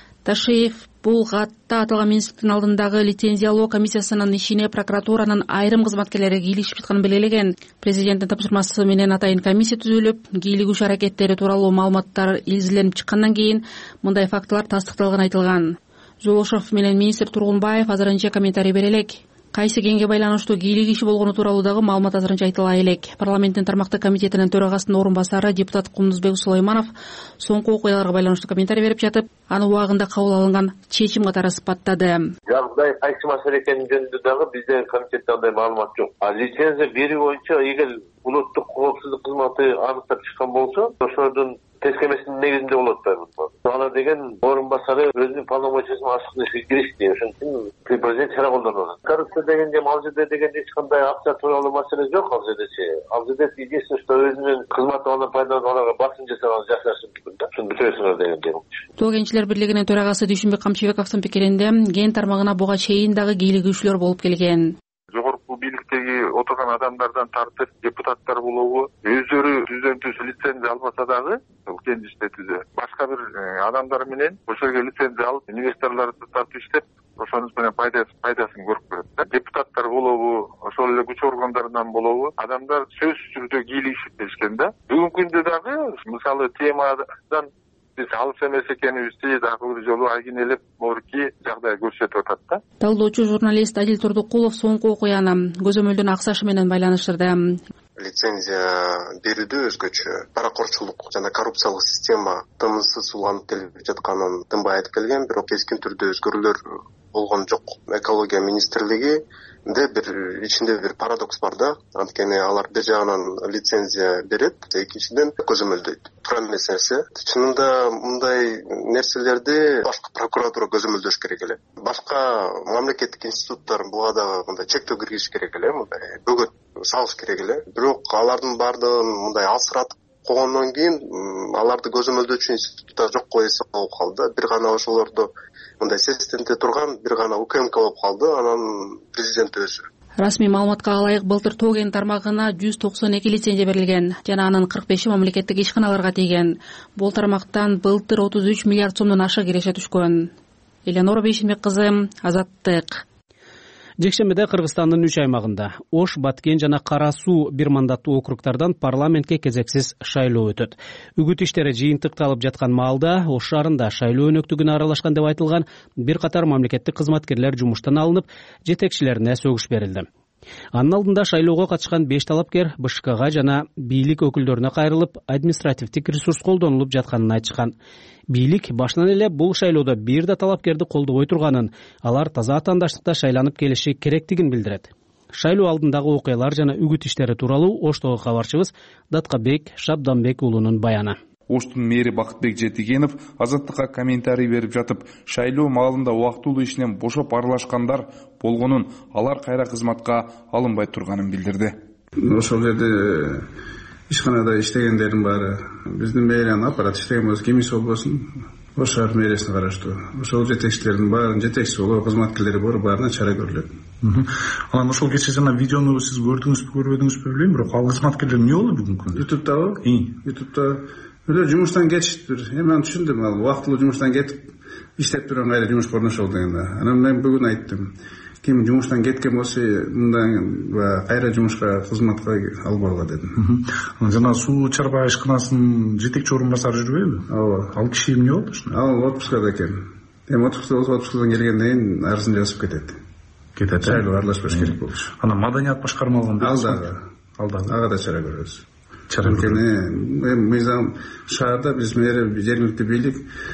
Ташиев бул катта аталган министрликтин алдындагы лицензиялоо комиссиясынын ишине прокуратуранын айрым кызматкерлери кийлигишип жатканын белгилеген. Президенттин тапшырмасы менен атайын комиссия түзүлүп, кийлигүү аракеттери тууралуу маалыматтар изиленип чыккандан кийин мындай фактылар тастыкталганы айтылган. Зулушев менен министр Тургунбаев азырынча комментарий бере элек. Кайсы кенге байланыштуу кийлик иши болгону тууралуу дагы маалымат азырынча айтыла элек. Парламенттин тармактык комитетинин төрагасынын орун басары депутат Кундузбек Сулайманов соңку окуяларга байланыштуу комментарий берип жатып, аны убагында кабыл алынган чечим катары сыпаттады. Жагдай кайсы маселе экени жөнүндө дагы бизде комитетте андай маалымат жок. А лицензия берүү боюнча эгер улуттук коопсуздук кызматы аныктап чыккан болсо, ошонун тескемесинин негизинде болот да. Ана деген орун басары өзүнүн полномочиясын ачык киришти. Ошон үчүн президент чара колдонот. Коррупция дегенде ал жерде дегенде эч кандай акча тууралуу маселе жок ал жердечи. Ал жерде единственное, что өзүнүн кызматынан пайдаланып аларга басым жасаган жашашы мүмкүн да. Ошону бүтөсүңөр дегенде. Тоо кенчилер бирлигинин төрагасы Дүйшүнбек Камчыбековдун пикиринде кен тармагына буга чейин дагы кийлигүүчүлөр болуп келген. Жогорку бийликтеги отурган адамдардан тартып депутаттар болобу өздөрү түздөн түз лицензия албаса дагы кен иштетүүдө башка бир адамдар менен ошол жерге лицензия алып инвесторлорду тартып иштеп ошонун менен пайдасын көрүп көрөт да. Депутаттар болобу ошол эле күч органдарынан болобу адамдар сөзсүз түрдө кийлигишип келишкен да. Бүгүнкү күндө дагы мисалы темадан биз алыс эмес экенибизди дагы бир жолу айгинелеп морки жагдай көрсөтүп атат да. Талдоочу журналист Адил Турдукулов соңку окуяны көзөмөлдөн аксашы менен байланыштырды. Лицензия берүүдө өзгөчө паракорчулук жана коррупциялык система тынымсыз уланып келип жатканын тынбай айтып келген, бирок кескин түрдө өзгөрүүлөр болгон жок. Экология министрлиги де бир ичинде бир парадокс бар да. Анткени алар бир жагынан лицензия берет, экинчиден көзөмөлдөйт. Туура эмес нерсе. Чынында мындай нерселерди башкы прокуратура көзөмөлдөш керек эле. Башка мамлекеттик институттар буга дагы мындай чектөө киргизиш керек эле, мындай бөгөт салыш керек эле. Бирок алардын баардыгын мындай алсыратып койгондон кийин аларды көзөмөлдөөчү институттар жок койсо болуп калды. Бир гана ошолорду мындай сестенте турган бир гана УКМК болуп калды, анан президент өзү. Расмий маалыматка ылайык былтыр Тоо кен тармагына жүз токсон эки лицензия берилген жана анын кырк беши мамлекеттик ишканаларга тийген. Бул тармактан былтыр отуз үч миллиард сомдон ашык киреше түшкөн. Элеонора Бейшембек кызы, Азаттык. Жекшембиде Кыргызстандын үч аймагында Ош, Баткен жана Кара Суу бир мандаттуу округдардан парламентке кезексиз шайлоо өтөт. Үгүт иштери жыйынтыкталып жаткан маалда Ош шаарында шайлоо өнөктүгүнө аралашкан деп айтылган бир катар мамлекеттик кызматкерлер жумуштан алынып, жетекчилерине сөгүш берилди. Анын алдында шайлоого катышкан беш талапкер БШКга жана бийлик өкүлдөрүнө кайрылып, административдик ресурс колдонулуп жатканын айтышкан. Бийлик башынан эле бул шайлоодо бир да талапкерди колдобой турганын, алар таза атаандаштыкта шайланып келиши керектигин билдирет. Шайлоо алдындагы окуялар жана үгүт иштери тууралуу Оштогу кабарчыбыз Даткабек Шабданбек уулунун баяны. Оштун мэри Бакытбек Жетигенов Азаттыкка комментарий берип жатып, шайлоо маалында убактылуу ишинен бошоп аралашкандар болгонун, алар кайра кызматка алынбай турганын билдирди. Ошол жерде ишканада иштегендердин баары биздин мэриянын аппараты иштеген болсо, кимиси болбосун Ош шаар мэриясына караштуу. Ошол жетекчилердин баарынын жетекчиси болуп, кызматкерлери бар, баарына чара көрүлөт. Анан ошол кечээ жана видеону сиз көрдүңүзбү, көрбөдүңүзбү билбейм, бирок ал кызматкерлер эмне болду бүгүнкү күндө? Ютубтабы? Ютубта эле жумуштан кетиштир. Эми мен түшүндүм, ал убактылуу жумуштан кетип иштеп турган кайра жумуш көрүнүшү болду дегенде. Анан мен бүгүн айттым. Ким жумуштан кеткен болсо, мындан кайра жумушка, кызматка албагыла дедим. Жана суу чарба ишканасынын жетекчи орун басары жүрбөйбү? Ооба. Ал киши эмне болду? Ал отпускада экен. Эми отпускта болсо, отпускадан келгенден кийин арызын жазып кетет. Кетет. Шайлоо аралашпаш керек болчу. Анан маданият башкарма алган ал дагы. Ал дагы. Ага да чара көрөбүз. Чара көрөбүз. Эми мыйзам шаарда биз мери жергиликтүү бийлик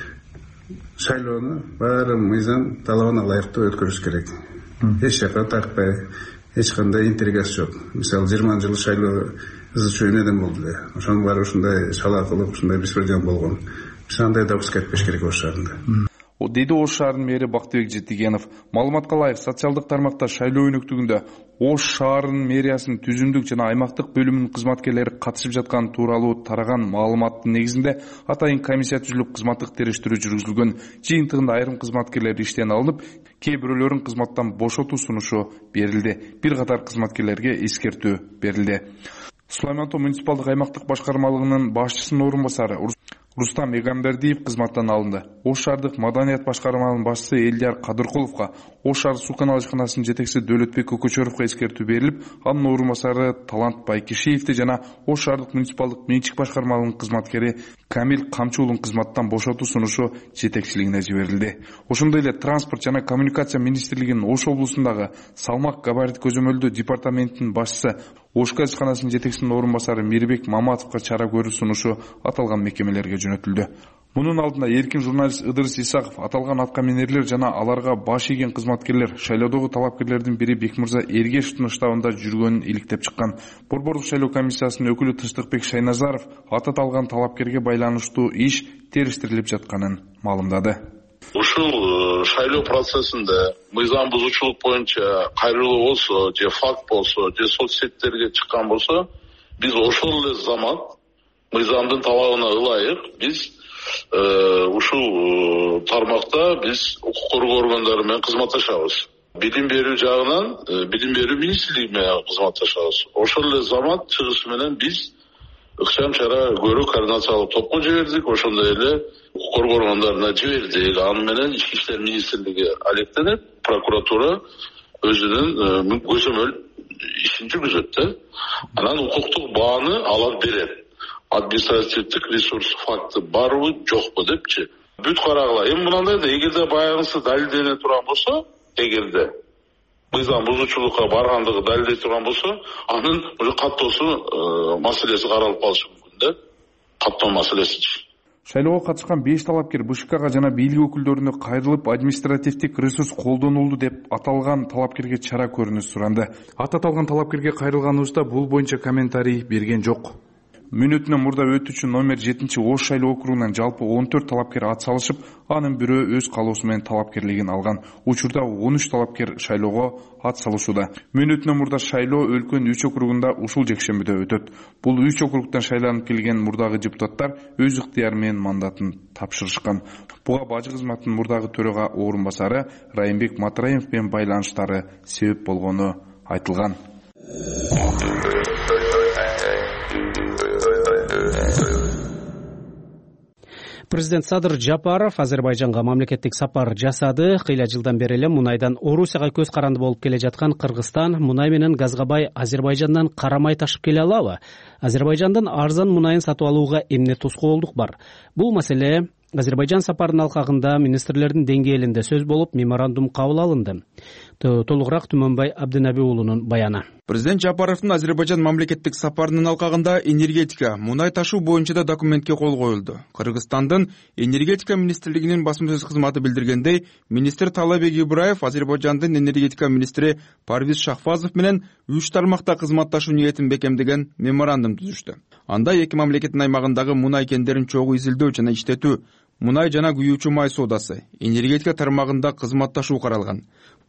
шайлоону баары мыйзам талабына ылайыктуу өткөрүш керек. Эч жака тартпай, эч кандай интригасы жок. Мисалы жыйырманчы жылы шайлоо ызы чуу эмнеден болду эле. Ошонун баары ушундай шалаатылык, ушундай беспредел болгон. Биз андай допуск этпеш керек Ош шаарында. Деди Ош шаарынын мэри Бактыбек Жетигенов. Маалыматка ылайык, социалдык тармакта шайлоо өнөктүгүндө Ош шаарынын мэриясынын түзүмдүк жана аймактык бөлүмүнүн кызматкерлери катышып жатканы тууралуу тараган маалыматтын негизинде атайын комиссия түзүлүп, кызматтык териштирүү жүргүзүлгөн. Жыйынтыгында айрым кызматкерлер иштен алынып, кээ бирөөлөрүн кызматтан бошотуу сунушу берилди. Бир катар кызматкерлерге эскертүү берилди. Сулайман Ато муниципалдык аймактык башкармалыгынын башчысынын орун басары Рустам Эгамбердиев кызматтан алынды. Ош шаардык маданият башкармалыгынын башчысы Элдияр Кадыркуловго, Ош шаар суу канал ишканасынын жетекчиси Дөөлөтбек Көкөчөровго эскертүү берилип, анын орун басары Талант Байкишиевди жана Ош шаардык муниципалдык менчик башкармалыгынын кызматкери Камил Камчуулун кызматтан бошотуу сунушу жетекчилигине жиберилди. Ошондой эле транспорт жана коммуникация министрлигинин Ош облусундагы салмак габарит көзөмөлдөө департаментинин башчысы Ош газ ишканасынын жетекчисинин орун басары Мирбек Маматовго чара көрүү сунушу аталган мекемелерге жөнөтүлдү. Мунун алдында эркин журналист Ыдырыс Исаков аталган аткаминерлер жана аларга баш ийген кызматкерлер шайлоодогу талапкерлердин бири Бекмырза Эргешевдин штабында жүргөнүн иликтеп чыккан. Борбордук шайлоо комиссиясынын өкүлү Тыштыкбек Шайназаров аты алган талапкерге байланыштуу иш териштирилип жатканын маалымдады. Ушул шайлоо процессинде мыйзам бузуучулук боюнча кайрылуу болсо, же факт болсо, же соцсеттерге чыккан болсо, биз ошол эле замат мыйзамдын талабына ылайык биз ушул тармакта биз укук коргоо органдары менен кызматташабыз. Билим берүү жагынан билим берүү министрлиги менен кызматташабыз. Ошол эле замат чыгышы менен биз ыкчам чара көрүү координациялык топко жибердик, ошондой эле укук коргоо органдарына жибердик. Аны менен Ички иштер министрлиги алектенип, прокуратура өзүнүн көзөмөл ишин жүргүзөт да. Анан укуктук бааны алар берет. Административдик ресурс факты барбы, жокпу депчи. Бүт карагыла. Эми мынандай да, эгерде баягысы далилдене турган болсо, эгерде мыйзам бузуучулукка баргандыгы далилдей турган болсо, анын уже каттоосу маселеси каралып калышы мүмкүн да. Каттоо маселесичи. Шайлоого катышкан беш талапкер БШКга жана бийлик өкүлдөрүнө кайрылып, административдик ресурс колдонулду деп аталган талапкерге чара көрүүнү суранды. Аты аталган талапкерге кайрылганыбызда бул боюнча комментарий берген жок. Мүнөтүнөн мурда өтүүчү номер жетинчи Ош шайлоо округунан жалпы он төрт талапкер ат салышып, анын бирөө өз калоосу менен талапкерлигин алган. Учурда он үч талапкер шайлоого ат салышууда. Мүнөтүнөн мурда шайлоо өлкөнүн үч округунда ушул жекшембиде өтөт. Бул үч округтан шайланып келген мурдагы депутаттар өз ыктыяры менен мандатын тапшырышкан. Буга бажы кызматынын мурдагы төрага орун басары Райымбек Матраимов менен байланыштары себеп болгону айтылган. Президент Садыр Жапаров Азербайжанга мамлекеттик сапар жасады. Кыйла жылдан бери эле мунайдан Орусияга көз каранды болуп келе жаткан Кыргызстан мунай менен газга бай Азербайжандан карамай ташып келе алабы? Азербайжандын арзан мунайын сатып алууга эмне тоскоолдук бар? Бул маселе Азербайжан сапарынын алкагында министрлердин деңгээлинде сөз болуп, меморандум кабыл алынды. Толугураак Түмөнбай Абдынаби уулунун баяны. Президент Жапаровдун Азербайжан мамлекеттик сапарынын алкагында энергетика, мунай ташуу боюнча да документке кол коюлду. Кыргызстандын энергетика министрлигинин басма-сөз кызматы билдиргендей, министр Талабек Ибраев Азербайжандын энергетика министри Парвиз Шахфазов менен үч тармакта кызматташуу ниетин бекемдеген меморандум түзүштү. Анда эки мамлекеттин аймагындагы мунай кендерин чогуу изилдөө жана иштетүү, мунай жана күйүүчү май соодасы, энергетика тармагында кызматташуу каралган.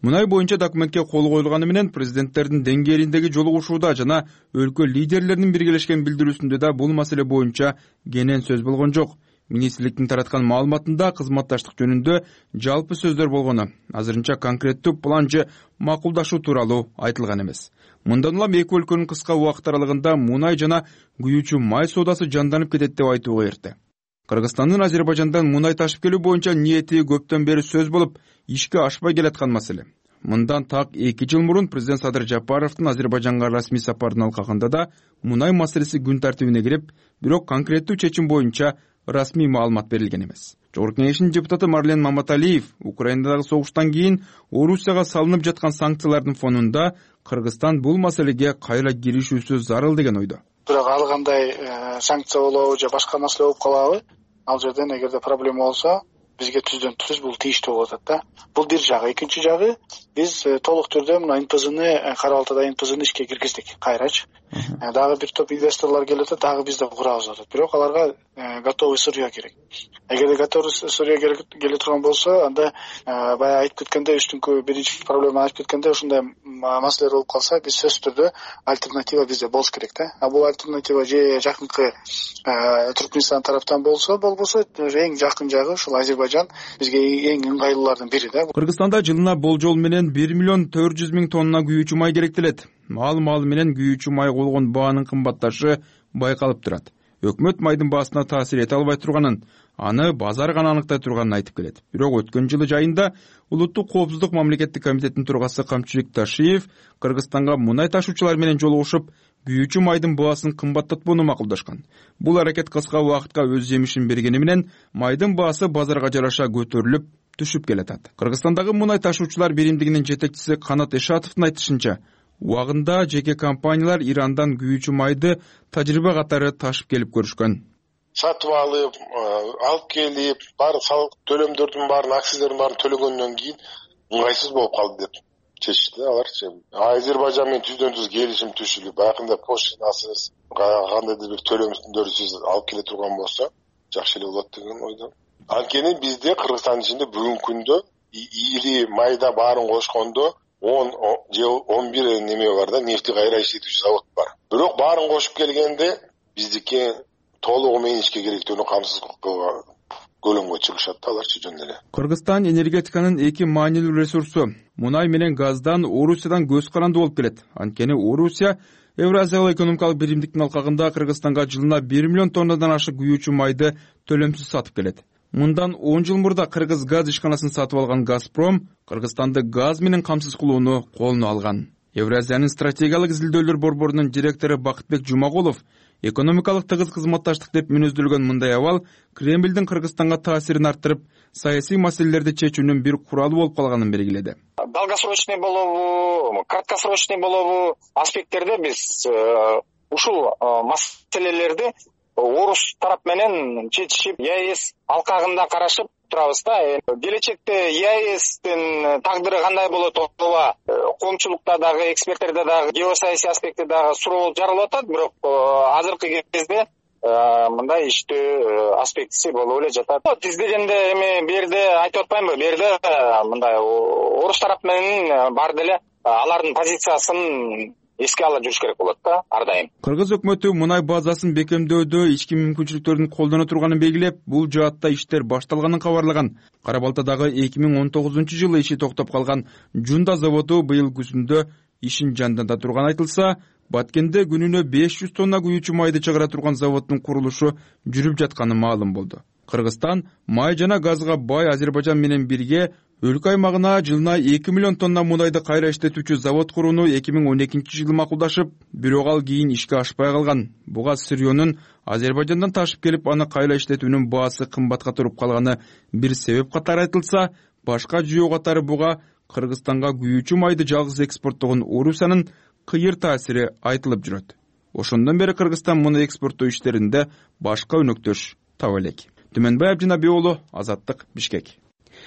Мунай боюнча документке кол коюлганы менен президенттердин деңгээлиндеги жолугушууда жана өлкө лидерлеринин биргелешкен билдирүүсүндө да бул маселе боюнча кенен сөз болгон жок. Министрликтин тараткан маалыматында кызматташтык жөнүндө жалпы сөздөр болгону, азырынча конкреттүү план же макулдашуу тууралуу айтылган эмес. Мындан улам эки өлкөнүн кыска убакыт аралыгында мунай жана күйүүчү май соодасы жанданып кетет деп айтууга эрте. Кыргызстандын Азербайжандан мунай ташып келүү боюнча ниети көптөн бери сөз болуп, ишке ашпай келаткан маселе. Мындан так эки жыл мурун президент Садыр Жапаровдун Азербайжанга расмий сапарынын алкагында да мунай маселеси күн тартибине кирип, бирок конкреттүү чечим боюнча расмий маалымат берилген эмес. Жогорку кеңештин депутаты Марлен Маматалиев Украинадагы согуштан кийин Орусияга салынып жаткан санкциялардын фонунда Кыргызстан бул маселеге кайра киришүүсү зарыл деген ойдо. Бирок ал кандай санкция болобу же башка маселе болуп калабы? Ал жерден эгерде проблема болсо, бизге түздөн түз бул тийиштүү болот да. Бул бир жагы. Экинчи жагы, биз толук түрдө мына эн пэ зыны, Кара Балтада эн пэ зыны ишке киргиздик кайрач. Дагы бир топ инвесторлор келет, дагы биз да курабыз атат. Бирок аларга готовый сырье керек. Эгерде готовый сырье келе турган болсо, анда баягы айтып кеткенде, үстүнкү биринчи проблема айтып кеткенде, ушундай маселелер болуп калса, биз сөзсүз түрдө альтернатива бизде болуш керек да. А бул альтернатива же жакынкы Түркмөнстан тараптан болсо, болбосо эң жакын жагы ушул Азербайжан бизге эң ыңгайлуулардын бири да. Кыргызстанда жылына болжол менен бир миллион төрт жүз миң тонна күйүүчү май керектелет. Мал мал менен күйүүчү май болгон баанын кымбатташы байкалып турат. Өкмөт майдын баасына таасир эте албай турганын, аны базар гана аныктай турганын айтып келет. Бирок өткөн жылы жайында Улуттук коопсуздук мамлекеттик комитетинин төрагасы Камчыбек Ташиев Кыргызстанга мунай ташуучулар менен жолугушуп, күйүүчү майдын баасын кымбаттатпоону макулдашкан. Бул аракет кыска убакытка өз жемишин бергени менен майдын баасы базарга жараша көтөрүлүп, түшүп келатат. Кыргызстандагы мунай ташуучулар биримдигинин жетекчиси Канат Эшатовдун айтышынча, убагында жеке компаниялар Ирандан күйүүчү майды тажрыйба катары ташып келип көрүшкөн. Сатып алып, алып келип, бар салык төлөмдөрдүн баарын, акциздердин баарын төлөгөндөн кийин ыңгайсыз болуп калды деп чечти аларчы. Азербайжан менен түздөн түз келишим түшүлүп, баягында поштасыз, кандайдыр бир төлөмдөрсүз алып келе турган болсо, жакшы эле болот деген ойдо. Анткени бизде Кыргызстандын ичинде бүгүнкү күндө ири майда баарын кошкондо он же он бир неме бар да, нефти кайра иштетүүчү завод бар. Бирок баарын кошуп келгенде биздики толугу менен ишке керектүүнү камсыз кылып көлөмгө чыгышат да аларчы жөн эле. Кыргызстан энергетиканын эки маанилүү ресурсу мунай менен газдан Орусиядан көз каранды болуп келет. Анткени Орусия Евразиялык экономикалык биримдиктин алкагында Кыргызстанга жылына бир миллион тоннадан ашык күйүүчү майды төлөмсүз сатып келет. Мындан он жыл мурда Кыргыз газ ишканасын сатып алган Газпром Кыргызстанды газ менен камсыз кылууну колуна алган. Евразиянын стратегиялык изилдөөлөр борборунун директору Бакытбек Жумагулов экономикалык тыгыз кызматташтык деп мүнөздөлгөн мындай абал Кремлдин Кыргызстанга таасирин арттырып, саясий маселелерди чечүүнүн бир куралы болуп калганын белгиледи. Долгосрочный болобу, краткосрочный болобу аспекттерде биз ушул маселелерди орус тарап менен чечишип, е а эс алкагында карашып турабыз да. Келечекте е а эстин тагдыры кандай болот, ооба коомчулукта дагы, эксперттерде дагы, геосаясий аспектте дагы суроо жаралып атат, бирок азыркы кезде мындай иштөө аспектиси болуп эле жатат. Тиз дегенде эми бу жерде айтып атпаймынбы, бу жерде мындай орус тарап менен бар деле алардын позициясын эске ала жүрүш керек болот да ар дайым. Кыргыз өкмөтү мунай базасын бекемдөөдө ички мүмкүнчүлүктөрдүн колдоно турганын белгилеп, бул жаатта иштер башталганын кабарлаган. Кара Балтадагы эки миң он тогузунчу жылы иши токтоп калган Жунда заводу быйыл күзүндө ишин жанданда турганы айтылса, Баткенде күнүнө беш жүз тонна күйүүчү майды чыгара турган заводдун курулушу жүрүп жатканы маалым болду. Кыргызстан май жана газга бай Азербайжан менен бирге өлкө аймагына жылына эки миллион тонна мунайды кайра иштетүүчү завод курууну эки миң он экинчи жылы макулдашып, бирок ал кийин ишке ашпай калган. Буга сырьёнун Азербайжандан ташып келип, аны кайра иштетүүнүн баасы кымбатка туруп калганы бир себеп катары айтылса, башка жүйөө катары буга Кыргызстанга күйүүчү майды жалгыз экспорттогон Орусиянын кыйыр таасири айтылып жүрөт. Ошондон бери Кыргызстан муну экспорттоо иштеринде башка өнөктөш таба элек. Түмөнбай Абдинабий уулу, Азаттык, Бишкек.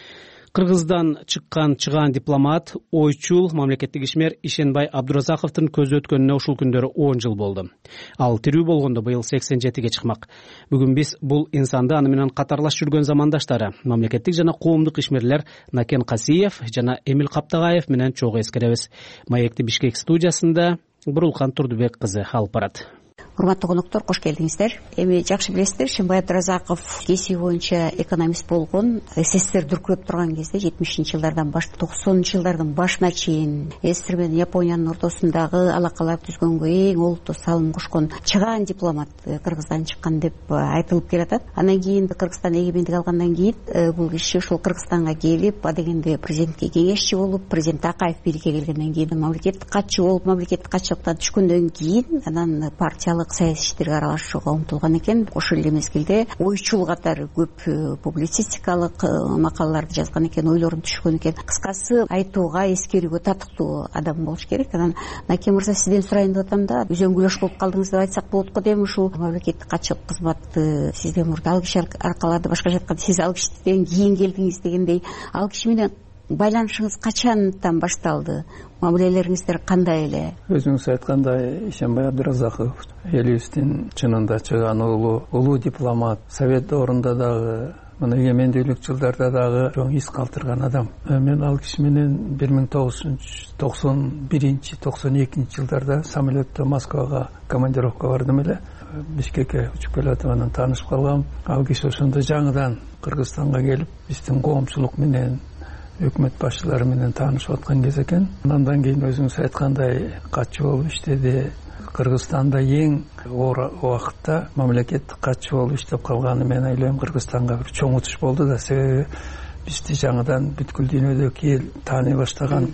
Кыргыздан чыккан чыгаан дипломат, ойчул мамлекеттик ишмер Ишенбай Абдуразаковдун көзү өткөнүнө ушул күндөрү он жыл болду. Ал тирүү болгондо быйыл сексен жетиге чыкмак. Бүгүн биз бул инсанды аны менен катарлаш жүргөн замандаштары, мамлекеттик жана коомдук ишмерлер Накен Касиев жана Эмил Каптагаев менен чогуу эскеребиз. Маекти Бишкек студиясында Бурулкан Турдубек кызы алып барат. Урматтуу коноктор, кош келдиңиздер. Эми жакшы билесиздер, Ишенбай Абдуразаков кесиби боюнча экономист болгон. СССР дүркүрөп турган кезде жетимишинчи жылдардан баштап токсонунчу жылдардын башына чейин СССР менен Япониянын ортосундагы алакаларды түзгөнгө эң олуттуу салым кошкон чыгаан дипломат Кыргыздан чыккан деп айтылып келатат. Андан кийин Кыргызстан эгемендик алгандан кийин бул киши ошол Кыргызстанга келип, адегенде президентке кеңешчи болуп, президент Акаев бийликке келгенден кийин мамлекеттик катчы болуп, мамлекеттик катчылыктан түшкөндөн кийин анан партиялык саясий иштерге аралашууга умтулган экен. Ошол эле мезгилде ойчул катары көп публицистикалык макалаларды жазган экен, ойлорун түшкөн экен. Кыскасы айтууга, эскерүүгө татыктуу адам болуш керек. Анан Накен мырза, сизден сурайын деп атам да, үзөңгүлөш кылып калдыңыз деп айтсак болот го дейм. Ушул мамлекеттик катчылык кызматты сизден мурда ал киши аркалады, башка жаткан сиз ал кишиден кийин келдиңиз дегендей, ал киши менен байланышыңыз качандан башталды? Мамилелериңиздер кандай эле? Өзүңүз айткандай, Ишенбай Абдуразаков элибиздин чынында чыган улуу, улуу дипломат, совет доорунда дагы, мына эгемендүүлүк жылдарда дагы чоң из калтырган адам. Мен ал киши менен бир миң тогуз жүз токсон биринчи токсон экинчи жылдарда самолетто Москвага командировка бардым эле. Бишкекке учуп келатып анан таанышып калгам. Ал киши ошондо жаңыдан Кыргызстанга келип, биздин коомчулук менен, өкмөт башчылары менен таанышып аткан кез экен. Андан кийин өзүңүз айткандай катчы болуп иштеди. Кыргызстанда эң оор убакытта мамлекеттик катчы болуп иштеп калганы мен ойлойм Кыргызстанга бир чоң утуш болду да, себеби бизди жаңыдан бүткүл дүйнөдө эл тааный баштаган.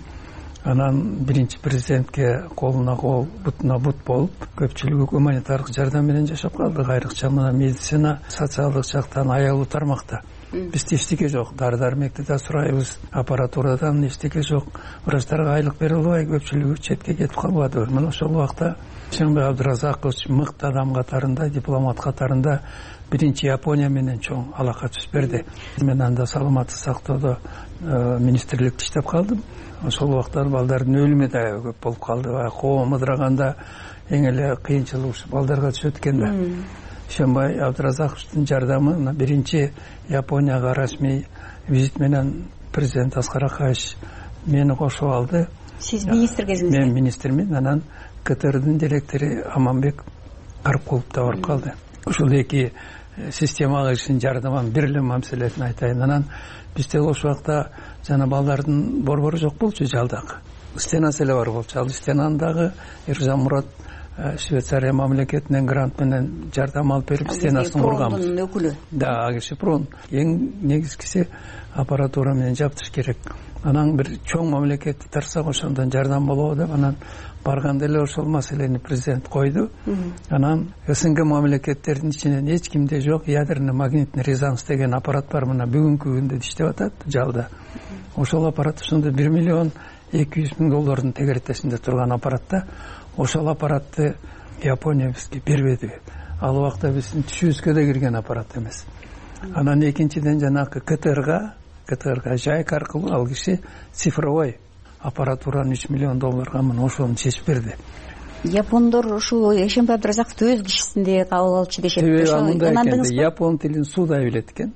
Анан биринчи президентке колуна кол, бутуна бут болуп, көпчүлүгү гуманитардык жардам менен жашап калдык. Айрыкча мына медицина, социалдык жактан аялуу тармакта. Бизде эчтеке жок, дары дармекти да сурайбыз, аппаратурадан эчтеке жок, врачтарга айлык бере албай көпчүлүгү четке кетип калбады. Мына ошол убакта Ишенбай Абдуразакович мыкты адам катарында, дипломат катарында биринчи Япония менен чоң алака түзүп берди. Мен анда саламаттык сактоодо министрликте иштеп калдым. Ошол убакта балдардын өлүмү да көп болуп калды. Коом ыдыраганда эң эле кыйынчылык ушу балдарга түшөт экен да. Ишенбай Абдуразаковдун жардамы биринчи Японияга расмий визит менен президент Аскар Акаевич мени кошуп алды. Сиз министр кезиңизде? Мен министрмин. Анан КТРдин директору Аманбек Каркулов да барып калды. Ошол эки системага ишин жардамын бир эле маселесин айтайын. Анан бизде ошол убакта жана балдардын борбору жок болчу, жалдак. Стенасы эле бар болчу. Ал стенандагы Эржан Мурат Швейцария мамлекетинен грант менен жардам алып берип стенасын курганбыз. Промдун өкүлү. Да, агиши прон. Эң негизгиси аппаратура менен жаптыш керек. Анан бир чоң мамлекетти тарсак ошондон жардам болобу деп анан барганда эле ошол маселени президент койду. Анан СНГ мамлекеттердин ичинен эч кимде жок ядерный магнитный резонанс деген аппарат бар. Мына бүгүнкү күндө иштеп атат жалда. Ошол аппарат ошондо бир миллион эки жүз миң доллардын тегеретесинде турган аппаратта. Ошол аппаратты Япония бизге бербеди. Ал убакта биздин түшүбүзгө да кирген аппарат эмес. Анан экинчиден жанагы КТРга, КТРга жайк аркылуу ал киши цифровой аппаратураны үч миллион долларга мына ошону чечип берди. Япондор ушул Ишенбай Абдуразаковду өз кишисинде кабыл алчу дешет. Япон тилин судай билет экен.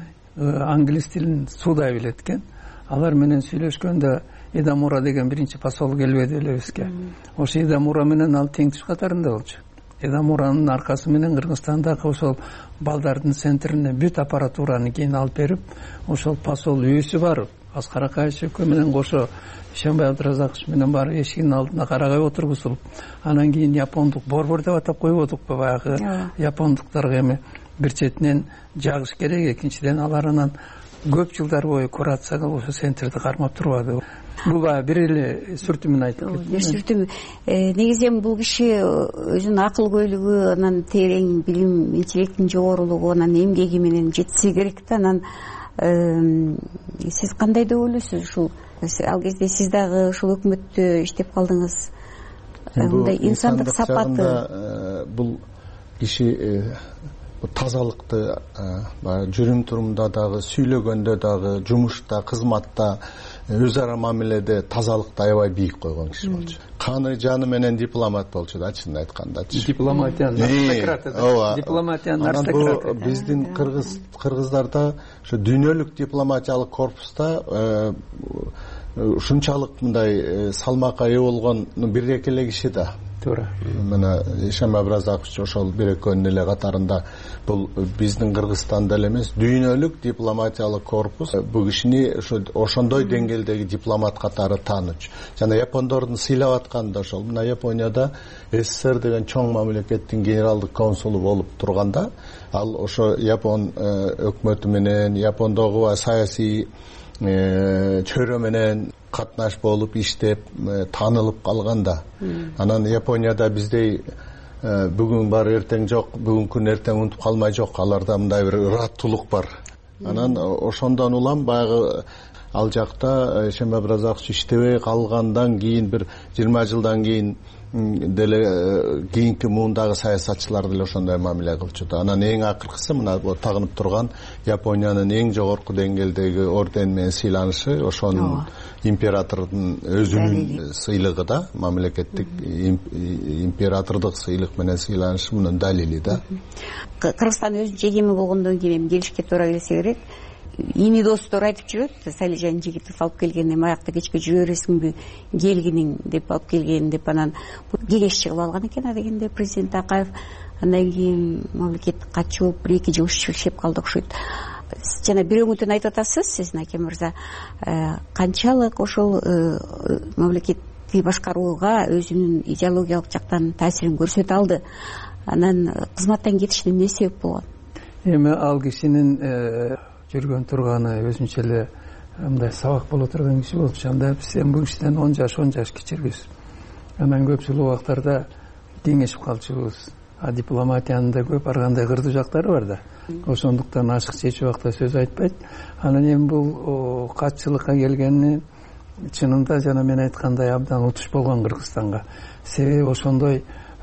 Англис тилин судай билет экен. Алар менен сүйлөшкөндө Эдамура деген биринчи посол келбеди эле бизге. Ошо Эдамура менен ал тең түш катарында болчу. Эдамуранын аркасы менен Кыргызстандагы ошол балдардын центрине бүт аппаратураны кийин алып берип, ошол посол үйүсү барып, Аскар Акаевич экөө менен кошо Ишенбай Абдуразакович менен барып эшигинин алдына карагай отургузулуп, анан кийин япондук борбор деп атап койбодукпу баягы япондуктарга эми бир четинен жагыш керек, экинчиден алар анан көп жылдар бою курация кылып ошо центрди кармап турбады. Бул баягы бир эле сүртүмүн айтып кеттим. Бир сүртүм. Негизи эми бул киши өзүнүн акыл көйлүгү, анан терең билим, интеллектин жогорулугу, анан эмгеги менен жетсе керек да. Анан сиз кандай деп ойлойсуз? Ушул ал кезде сиз дагы ушул өкмөттө иштеп калдыңыз. Мындай инсандык сапаты бул киши тазалыкты баягы жүрүм турумда дагы, сүйлөгөндө дагы, жумушта, кызматта, өз ара мамиледе тазалыкты аябай бийик койгон киши болчу. Каны жаны менен дипломат болчу да, чынын айткандачы. Дипломатиянын аристократы. Ооба. Дипломатиянын аристократы. Биздин кыргыз кыргыздарда ошо дүйнөлүк дипломатиялык корпуста ушунчалык мындай салмакка ээ болгон бир эки эле киши да. Туура. Мына Ишем Абразакович ошол бир экөөнүн эле катарында. Бул биздин Кыргызстанда эле эмес, дүйнөлүк дипломатиялык корпус бул кишини ошо ошондой деңгээлдеги дипломат катары таанычу. Жана япондордун сыйлап атканы да ошол. Мына Японияда СССР деген чоң мамлекеттин генералдык консулу болуп турганда, ал ошо Япон өкмөтү менен, Япондогу саясий чөйрө менен катнаш болуп иштеп таанылып калганда, анан Японияда биздей бүгүн бар эртең жок, бүгүн күн эртең унутуп калмай жок, аларда мындай бир ыраттуулук бар. Анан ошондон улам баягы ал жакта Ишем Абразакович иштебей калгандан кийин бир жыйырма жылдан кийин деле кийинки муундагы саясатчылар деле ошондой мамиле кылчу да. Анан эң акыркысы мына тагынып турган Япониянын эң жогорку деңгээлдеги орден менен сыйланышы ошонун императордун өзүнүн сыйлыгы да, мамлекеттик императордук сыйлык менен сыйланышы мунун далили да. Кыргызстан өзүнчө эгемен болгондон кийин келишке туура келсе керек. Ини достор айтып жүрөт, Салижан Жигитов алып келген, эми аякта кечке жибересиңби келгиниң деп алып келген деп, анан кеңеш чыгып алган экен дегенде президент Акаев. Андан кийин мамлекеттик катчы болуп бир эки жыл иштеп калды окшойт. Жана бирөөңүтөн айтып атасыз, сиздин аке мырза, канчалык ошол мамлекетти башкарууга өзүнүн идеологиялык жактан таасирин көрсөтө алды. Анан кызматтан кетишине эмне себеп болгон? Эми ал кишинин жүргөн турганы өзүнчө эле мындай сабак боло турган киши болчу. Анда биз эми бул кишиден он жаш он жаш кичирбиз. Анан көпчүлүк убактарда кеңешип калчубуз. А дипломатиянын да көп ар кандай кырдуу жактары бар да. Ошондуктан ашык эч убакта сөз айтпайт. Анан эми бул катчылыкка келгени чынында жана мен айткандай абдан утуш болгон Кыргызстанга. Себеби ошондой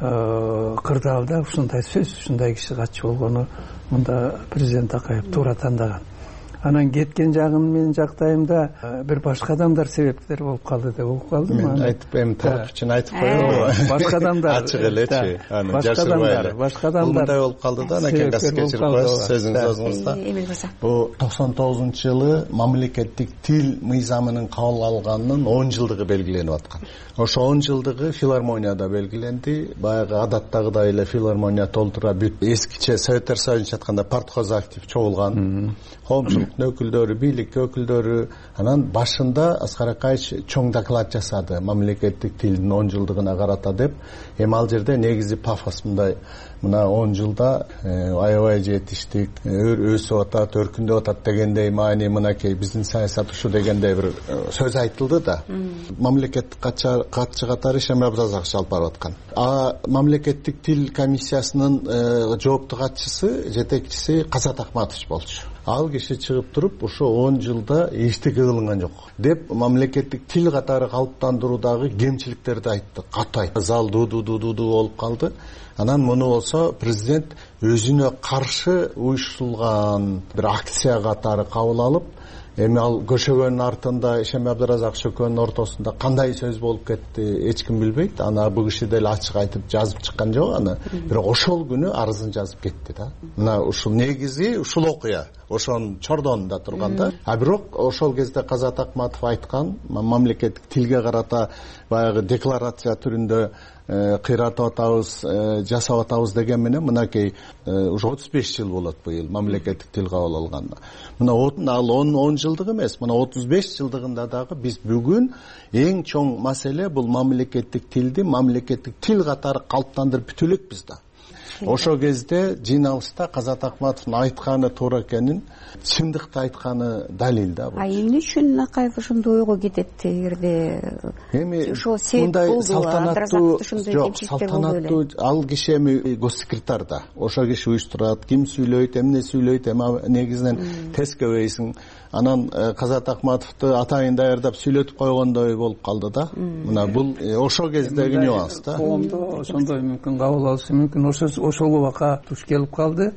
кырдаалда ушундай сөз, ушундай киши катчы болгону мында президент Акаев туура тандаган. Анан кеткен жагын мен жактайм да бир башка адамдар себепкер болуп калды деп угуп калдым. Мен айтып эми тарап үчүн айтып коелу. Башка адамдар ачык элечи. Аны башка адамдар, башка адамдар мындай болуп калды да, анан кеңес кечирип коесуз сөзүңүздү өзүңүздө. Бул токсон тогузунчу жылы мамлекеттик тил мыйзамынын кабыл алганынын он жылдыгы белгиленип аткан. Ошо он жылдыгы филармонияда белгиленди. Баягы адаттагыдай эле филармония толтура бүт. Эскиче Советтер Союзунча айтканда партхоз актив чогулган. Коомчулуктун өкүлдөрү, бийлик өкүлдөрү. Анан башында Аскар Акаевич чоң доклад жасады, мамлекеттик тилдин он жылдыгына карата деп. Эми ал жерде негизи пафос мындай, мына он жылда аябай жетиштик, өсүп атат, өркүндөп атат дегендей маани, мынакей биздин саясат ушу дегендей бир сөз айтылды да. Мамлекеттик катчы катары Ишем Абразакович алып барып аткан. А мамлекеттик тил комиссиясынын жоопту катчысы, жетекчиси Казат Акматович болчу. Ал киши чыгып туруп, ошо он жылда эчтеке кылынган жок деп мамлекеттик тил катары калыптандыруудагы кемчиликтерди айтты. Катуу айтты. Зал ду-ду-ду-ду болуп калды. Анан муну болсо президент өзүнө каршы уюштурулган бир акция катары кабыл алып, эми ал көшөгөнүн артында Ишем Абдыразак экөөнүн ортосунда кандай сөз болуп кетти эч ким билбейт. Аны бул киши деле ачык айтып жазып чыккан жок аны. Бирок ошол күнү арызын жазып кетти да. Мына ушул негизи ушул окуя. Ошонун чордонунда турганда. А бирок ошол кезде Казат Акматов айткан, мамлекеттик тилге карата баягы декларация түрүндө кыйратып атабыз, жасап атабыз деген менен мынакей уже отуз беш жыл болот быйыл мамлекеттик тил кабыл алганда. Мына ал он жылдык эмес, мына отуз беш жылдыгында дагы биз бүгүн эң чоң маселе бул мамлекеттик тилди мамлекеттик тил катары калыптандырып бүтө элекпиз да. Ошо кезде жыйналышта Казат Акматовдун айтканы туура экенин, чындыкты айтканы далил да. А эмне үчүн Акаев ошондой ойго кетет эгерде? Эми мындай салтанаттуу жок, салтанаттуу ал киши эми госсекретарь да. Ошо киши уюштурат, ким сүйлөйт, эмне сүйлөйт, эми негизинен тескебейсиң. Анан Казат Акматовду атайын даярдап сүйлөтүп койгондой болуп калды да. Мына бул ошо кездеги нюанс да. Коомдо ошондой мүмкүн кабыл алышы мүмкүн. Ошол убакка туш келип калды.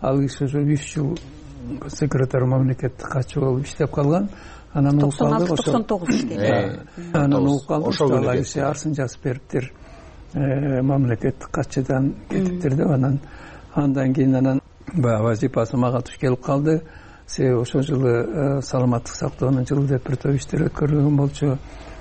ал киши ошо үч жыл секретарь мамлекеттик катчы болуп иштеп калган. Анан токсон алты токсон тогуз иштеди. Анан угуп калдым, ал киши арсын жазып бериптир, мамлекеттик катчыдан кетиптир деп. Анан андан кийин анан баягы вазифасы мага туш келип калды. Себеби ошол жылы саламаттык сактоонун жылы деп бир топ иштер өткөрүлгөн болчу.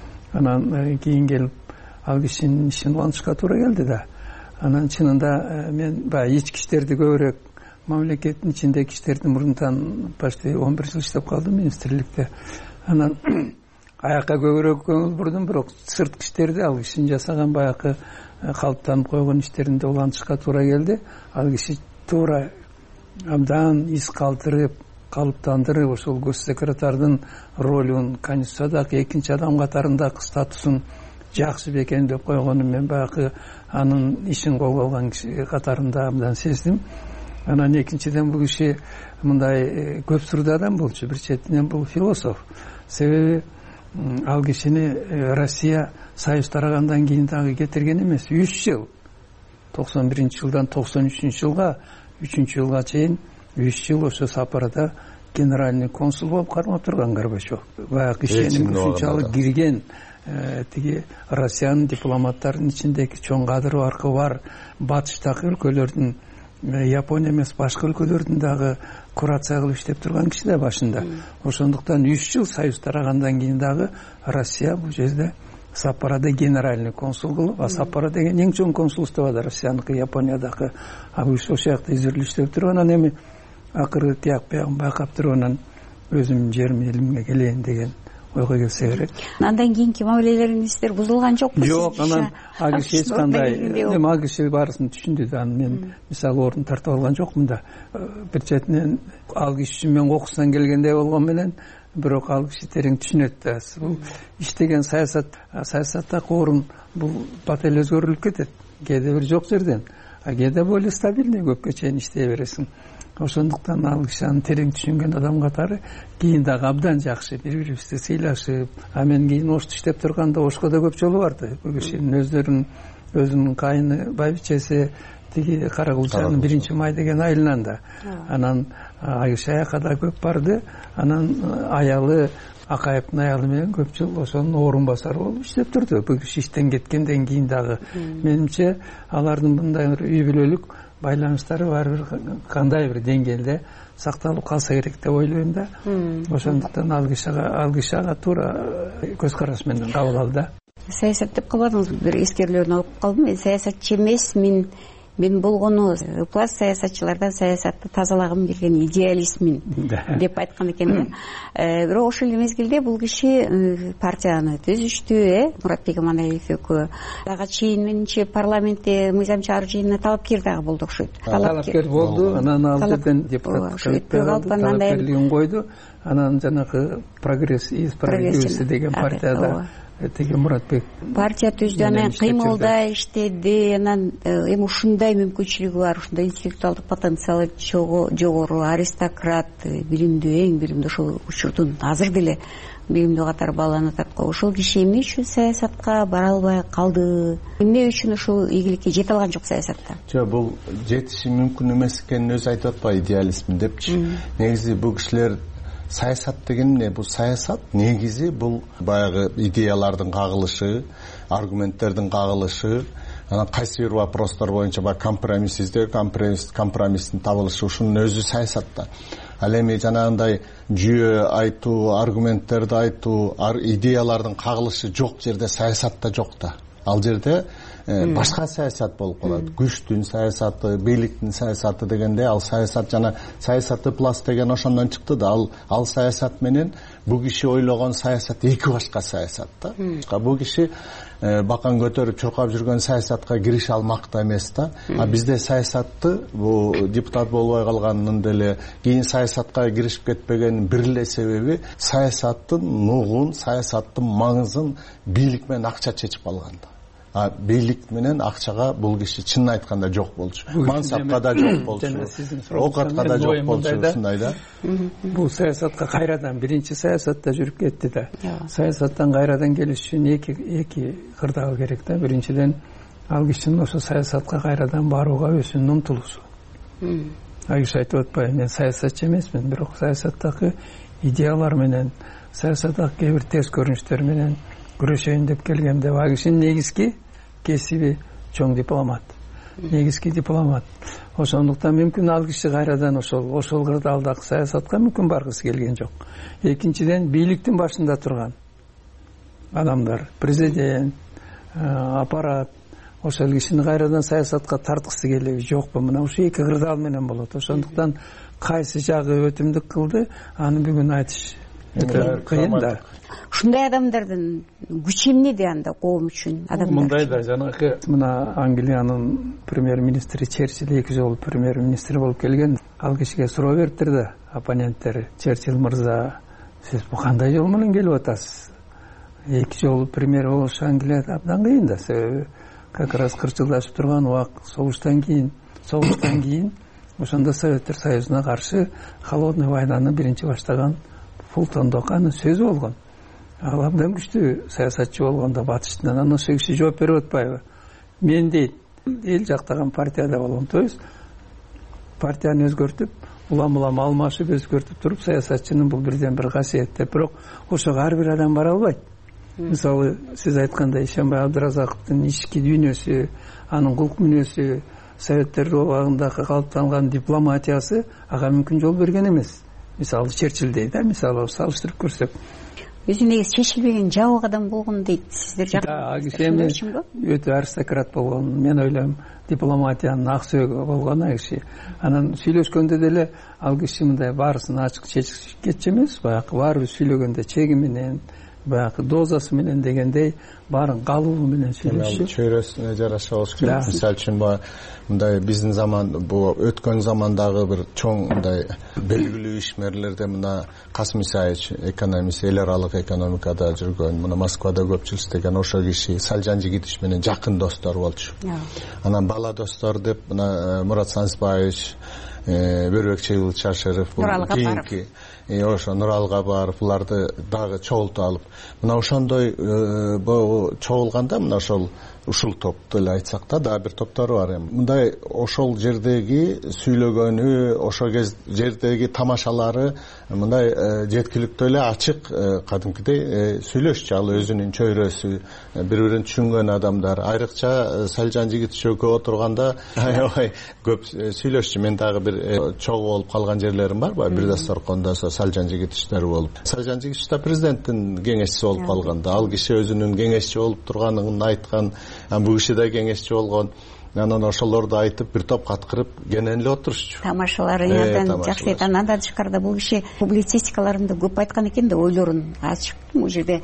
Анан кийин келип ал кишинин ишин улантышка туура келди да. Анан чынында мен баягы ички иштерди көбүрөөк, мамлекеттин ичиндеги иштерди мурунтан почти он бир жыл иштеп калдым министрликте. Анан аякка көбүрөөк көңүл бурдум, бирок сырткы иштерди ал кишинин жасаган баягы калыптанып койгон иштеринде улантышка туура келди. Ал киши туура абдан из калтырып, калыптандырып ошол госсекретардын ролун Конституциядагы экинчи адам катарындагы статусун жакшы бекемдеп койгонун мен баягы анын ишин колго алган киши катарында абдан сездим. Анан экинчиден бул киши мындай көп сурдуу адам болчу. Бир четинен бул философ. Себеби ал кишини Россия союз тарагандан кийин дагы кетирген эмес. үч жыл, токсон биринчи жылдан токсон үчүнчү жылга, үчүнчү жылга чейин үч жыл ошо сапарда генеральный консул болуп кармап турган Горбачев. Баягы ишеним ушунчалык кирген, тиги Россиянын дипломаттарынын ичиндеги чоң кадыр баркы бар батыштагы өлкөлөрдүн, Япония эмес башка өлкөлөрдүн дагы курация кылып иштеп турган киши да башында. Ошондуктан үч жыл союз тарагандан кийин дагы Россия бул жерде Саппорода генеральный консул кылып, а Саппоро деген эң чоң консулство да Россияныкы, Япониядагы. А бул ошол жакта изирлеп иштеп туруп, анан эми акыры тияк биягын байкап туруп, анан өзүм жерим элимге келейин деген ойго келсе керек. Андан кийинки мамилелериңиздер бузулган жокпу? Жок, анан ал киши эч кандай, эми ал киши баарысын түшүндү да. Мен мисалы орун тартып алган жокмун да. Бир четинен ал киши үчүн мен кокусунан келгендей болгон менен, бирок ал киши терең түшүнөт да. Бул иштеген саясат, саясаттагы орун бул бат эле өзгөрүлүп кетет. Кээде бир жок жерден, а кээде более стабильный көпкө чейин иштей бересиң. Ошондуктан ал киши аны терең түшүнгөн адам катары кийин дагы абдан жакшы бири бирибизди сыйлашып, а мен кийин Ошто иштеп турганда Ошко да көп жолу барды. Бул кишинин өздөрүнүн өзүнүн кайны байбичеси тиги Каракулчанын биринчи май деген айылынан да. Анан Айгыш аяка да көп барды. Анан аялы Акаевдин аялы менен көп жыл ошонун орун басары болуп иштеп турду. Бул киши иштен кеткенден кийин дагы менимче алардын мындай бир үй бүлөлүк байланыштары бар бир кандай бир деңгээлде сакталып калса керек деп ойлойм да. Ошондуктан ал кишига ал кишига туура көз караш менен кабыл алды. Саясат деп калбадыңыз, бир эскерүүлөрүн алып калдым. Мен саясатчы эмес, мен мен болгону пласт саясатчылардан саясатты тазалагым келген идеалистмин деп айткан экен. Бирок ошол эле мезгилде бул киши партияны түзүштү, э Муратбек Аманалиев экөө. Ага чейин менимче парламентте мыйзам чыгаруу жыйынына талапкер дагы болду окшойт. Талапкер болду, анан ал жерден депутат талапкерлигин койду. Анан жанагы прогресс и справедливость деген партияда теги Муратбек партия түздү, анан кыймылда иштеди. Анан эми ушундай мүмкүнчүлүгү бар, ушундай интеллектуалдык потенциалы жогору, аристократ, билимдүү, эң билимдүү, ошол учурдун азыр деле билимдүү катары бааланып атат. Ошол киши эмне үчүн саясатка бара албай калды? Эмне үчүн ошол ийгиликке жете алган жок саясатта? Жок, бул жетиши мүмкүн эмес экенин өзү айтып атпайбы, идеализм депчи. Негизи бул кишилер саясат деген эмне? Бул саясат негизи бул баягы идеялардын кагылышы, аргументтердин кагылышы, анан кайсы бир вопростор боюнча баягы компромисс издөө, компромисс компромисстин табылышы, ушунун өзү саясат да. Ал эми жанагындай жүйө айтуу, аргументтерди айтуу, идеялардын кагылышы жок жерде саясат да жок да. Ал жерде башка саясат болуп калат. Күчтүн саясаты, бийликтин саясаты дегенде, ал саясат жана саясатты пласт деген ошондон чыкты да. Ал ал саясат менен бул киши ойлогон саясат эки башка саясат да. Бул киши бакан көтөрүп чуркап жүргөн саясатка кирише алмак да эмес да. А бизде саясатты бул депутат болбой калганын деле, кийин саясатка киришип кетпегенин бир эле себеби саясаттын нугун, саясаттын маңызын бийлик менен акча чечип алган да. А бийлик менен акчага бул киши чынын айтканда жок болчу. Мансапка да жок болчу. Оокатка да жок болчу, ушундай да. Бул саясатка кайрадан биринчи саясатта жүрүп кетти да. Саясаттан кайрадан келиш үчүн эки эки кырдаал керек да. Биринчиден ал кишинин ошо саясатка кайрадан барууга өзүнүн умтулуусу. ал киши айтып атпайбы, мен саясатчы эмесмин, бирок саясаттагы идеялар менен, саясаттагы кээ бир терс көрүнүштөр менен күрөшөйүн деп келгем деп. Ал кишинин негизги кесиби чоң дипломат, негизги дипломат. Ошондуктан мүмкүн ал киши кайрадан ошол ошол кырдаалдагы саясатка мүмкүн баргысы келген жок. Экинчиден, бийликтин башында турган адамдар, президент, аппарат, ошол кишини кайрадан саясатка тарткысы келеби жокпу? Мына ушул эки кырдаал менен болот. Ошондуктан кайсы жагы өтүмдүк кылды, аны бүгүн айтыш кыйын да. Ушундай адамдардын күчү эмнеде анда коом үчүн? Адамдар мындай да, жанагы мына Англиянын премьер-министри Черчилль эки жолу премьер-министр болуп келген. Ал кишиге суроо бериптир да оппоненттери: Черчилль мырза, сиз бу кандай жол менен келип атасыз? Эки жолу премьер болуш Англияда абдан кыйын да, себеби как раз кырчылдашып турган убак, согуштан кийин, согуштан кийин ошондо Советтер Союзуна каршы холодный войнаны биринчи баштаган Фултондо анын сөзү болгон. Ал абдан күчтүү саясатчы болгондо батыштан анан ошол киши жооп берип атпайбы? Мен дейт, эл жактаган партияда болгон, то есть партияны өзгөртүп, улам-улам алмашып өзгөртүп туруп, саясатчынын бул бирден бир касиети. Бирок ошого ар бир адам бара албайт. Мисалы, сиз айткандай Ишенбай Абдыразаковдун ички дүйнөсү, анын кулк мүнөзү, Советтер убагындагы калыптанган дипломатиясы ага мүмкүн жол берген эмес. Мисалы, Черчилль да, мисалы, салыштырып көрсөк. Өзү негизи чечилбеген жабык адам болгон дейт. Сиздер жакшы өтө аристократ болгон. Мен ойлойм, дипломатиянын ак сөөгү болгон ал киши. Анан сүйлөшкөндө деле ал киши мындай баарысын ачык чечкечи эмес, баягы баары сүйлөгөндө чеги менен, баягы дозасы менен дегендей баарын калуу менен сүйлөшчү. Чөйрөсүнө жараша болуш керек. Мисалы үчүн мындай биздин заман, бул өткөн замандагы бир чоң мындай белгилүү ишмерлерде мына Касым Исаевич, экономист, эл аралык экономикада жүргөн, мына Москвада көпчүлүк иштеген ошол киши Салжан Жигитич менен жакын достор болчу. Анан бала достор деп мына Мурат Санысбаевич, Бөрбек Чыгыл Чашыров, кийинки ошо Нурал Габаров, буларды дагы чогултуп алып, мына ошондой чогулганда мына ошол ушул топту эле айтсак да, дагы бир топтору бар. Эми мындай ошол жердеги сүйлөгөнү, ошол жердеги тамашалары мындай жеткиликтүү эле ачык, кадимкидей сүйлөшчү. Ал өзүнүн чөйрөсү, бири-бирин түшүнгөн адамдар. Айрыкча Салжан Жигитич экөө отурганда аябай көп сүйлөшчү. Мен дагы бир чогуу болуп калган жерлерим бар, баягы бир дасторкондо Салжан Жигитичтер болуп. Салжан Жигитич да президенттин кеңешчиси болуп калганда, ал киши өзүнүн кеңешчи болуп турганын айткан. Бул киши да кеңешчи болгон. Анан ошолорду айтып, бир топ каткырып кенен эле отурушчу. Тамашалары жерден жакшы андан тышкарыда бул киши публицистикаларында көп айткан экен да, ойлорун ачык. Бул жерде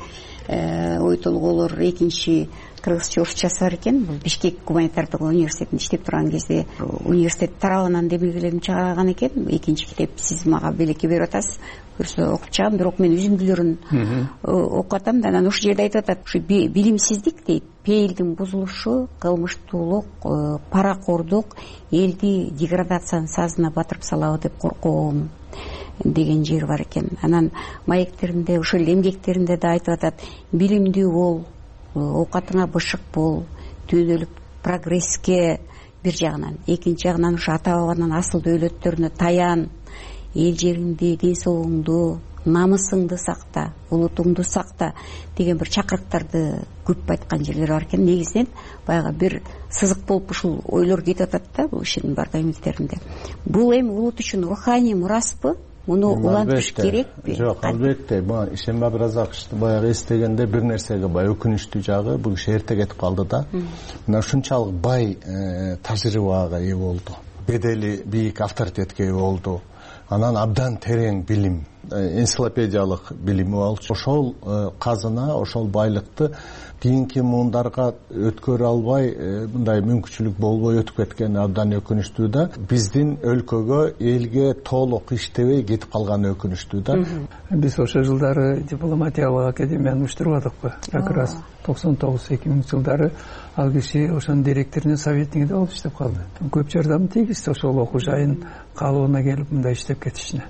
ой толгоолор экинчи кыргызча орусчасы бар экен. Бул Бишкек гуманитардык университетинде иштеп турган кезде университет тарабынан демилгелерин чыгарган экен. Экинчи китеп сиз мага белекке берип атасыз, көрсө окуп чыгам, бирок мен үзүндүлөрүн окуп атам да. Анан ушул жерде айтып атат, ушу билимсиздик дейт, пейилдин бузулушу, кылмыштуулук, паракордук элди деградациянын сазына батырып салабы деп корком деген жери бар экен. Анан маектеринде, ушул эмгектеринде да айтып атат, билимдүү бол, оокатыңа бышык бол, түбөлүк прогресске бир жагынан, экинчи жагынан ушу ата бабанын асыл дөөлөттөрүнө таян, эл жериңди, ден соолугуңду, намысыңды сакта, улутуңду сакта деген бир чакырыктарды көп айткан жерлер бар экен. Негизинен баягы бир сызык болуп ушул ойлор кетип атат да бул кишинин бардык эмгектеринде. Бул эми улут үчүн руханий мураспы? Муну улантыш керекпи? Жок, албетте. Ишенбай Абдыразаковду баягы эстегенде бир нерсеге бай өкүнүчтүү жагы, бул киши эрте кетип калды да. Мына ушунчалык бай тажрыйбага ээ болду. Бедели бийик авторитетке ээ болду. Анан абдан терең билим, энциклопедиялык билими болчу. Ошол казына, ошол байлыкты кийинки муундарга өткөрө албай, мындай мүмкүнчүлүк болбой өтүп кеткени абдан өкүнүчтүү да. Биздин өлкөгө, элге толук иштебей кетип калганы өкүнүчтүү да. Биз ошол жылдары дипломатиялык академияны уюштурбадыкпы? Как раз токсон тогуз эки миңинчи жылдары ал киши ошонун директорунун советниги болуп иштеп калды. Көп жардам тийгизди ошол окуу жайын калыбына келип мындай иштеп кетишине.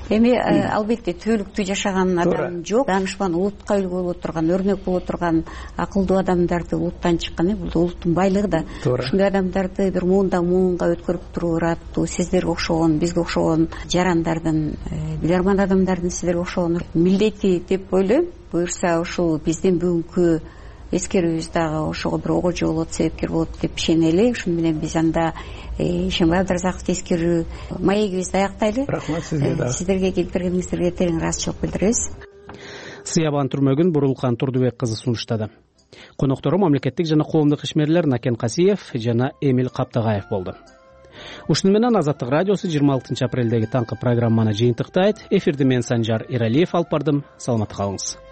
эми албетте түбөлүктүү жашаган адам жок. Даанышман улутка үлгү боло турган, өрнөк боло турган акылдуу адамдарды улуттан чыккан, бул улуттун байлыгы да. Ушундай адамдарды бир муундан муунга өткөрүп туруп аттуу сиздерге окшогон, бизге окшогон жарандардын, биларман адамдардын сиздерге окшогон милдети деп ойлойм. Буюрса ушул биздин бүгүнкү эскерүүбүз дагы ошого бир огожо болот, себепкер болот деп ишенели. Ошону менен биз анда Ишенбай Абдыразаковду эскерүү маегибизди аяктайлы. Рахмат сизге да. Сиздерге келтиргениңиздерге терең ыраазычылык билдиребиз. Сыябан түрмөгүн Бурулкан Турдубек кызы сунуштады. Коноктору мамлекеттик жана коомдук ишмерлер Накен Касиев жана Эмил Каптагаев болду. Ушуну менен Азаттык радиосу жыйырма алтынчы апрелдеги таңкы программаны жыйынтыктайт. Эфирди мен Санжар Иралиев алып бардым. Саламатта калыңыз.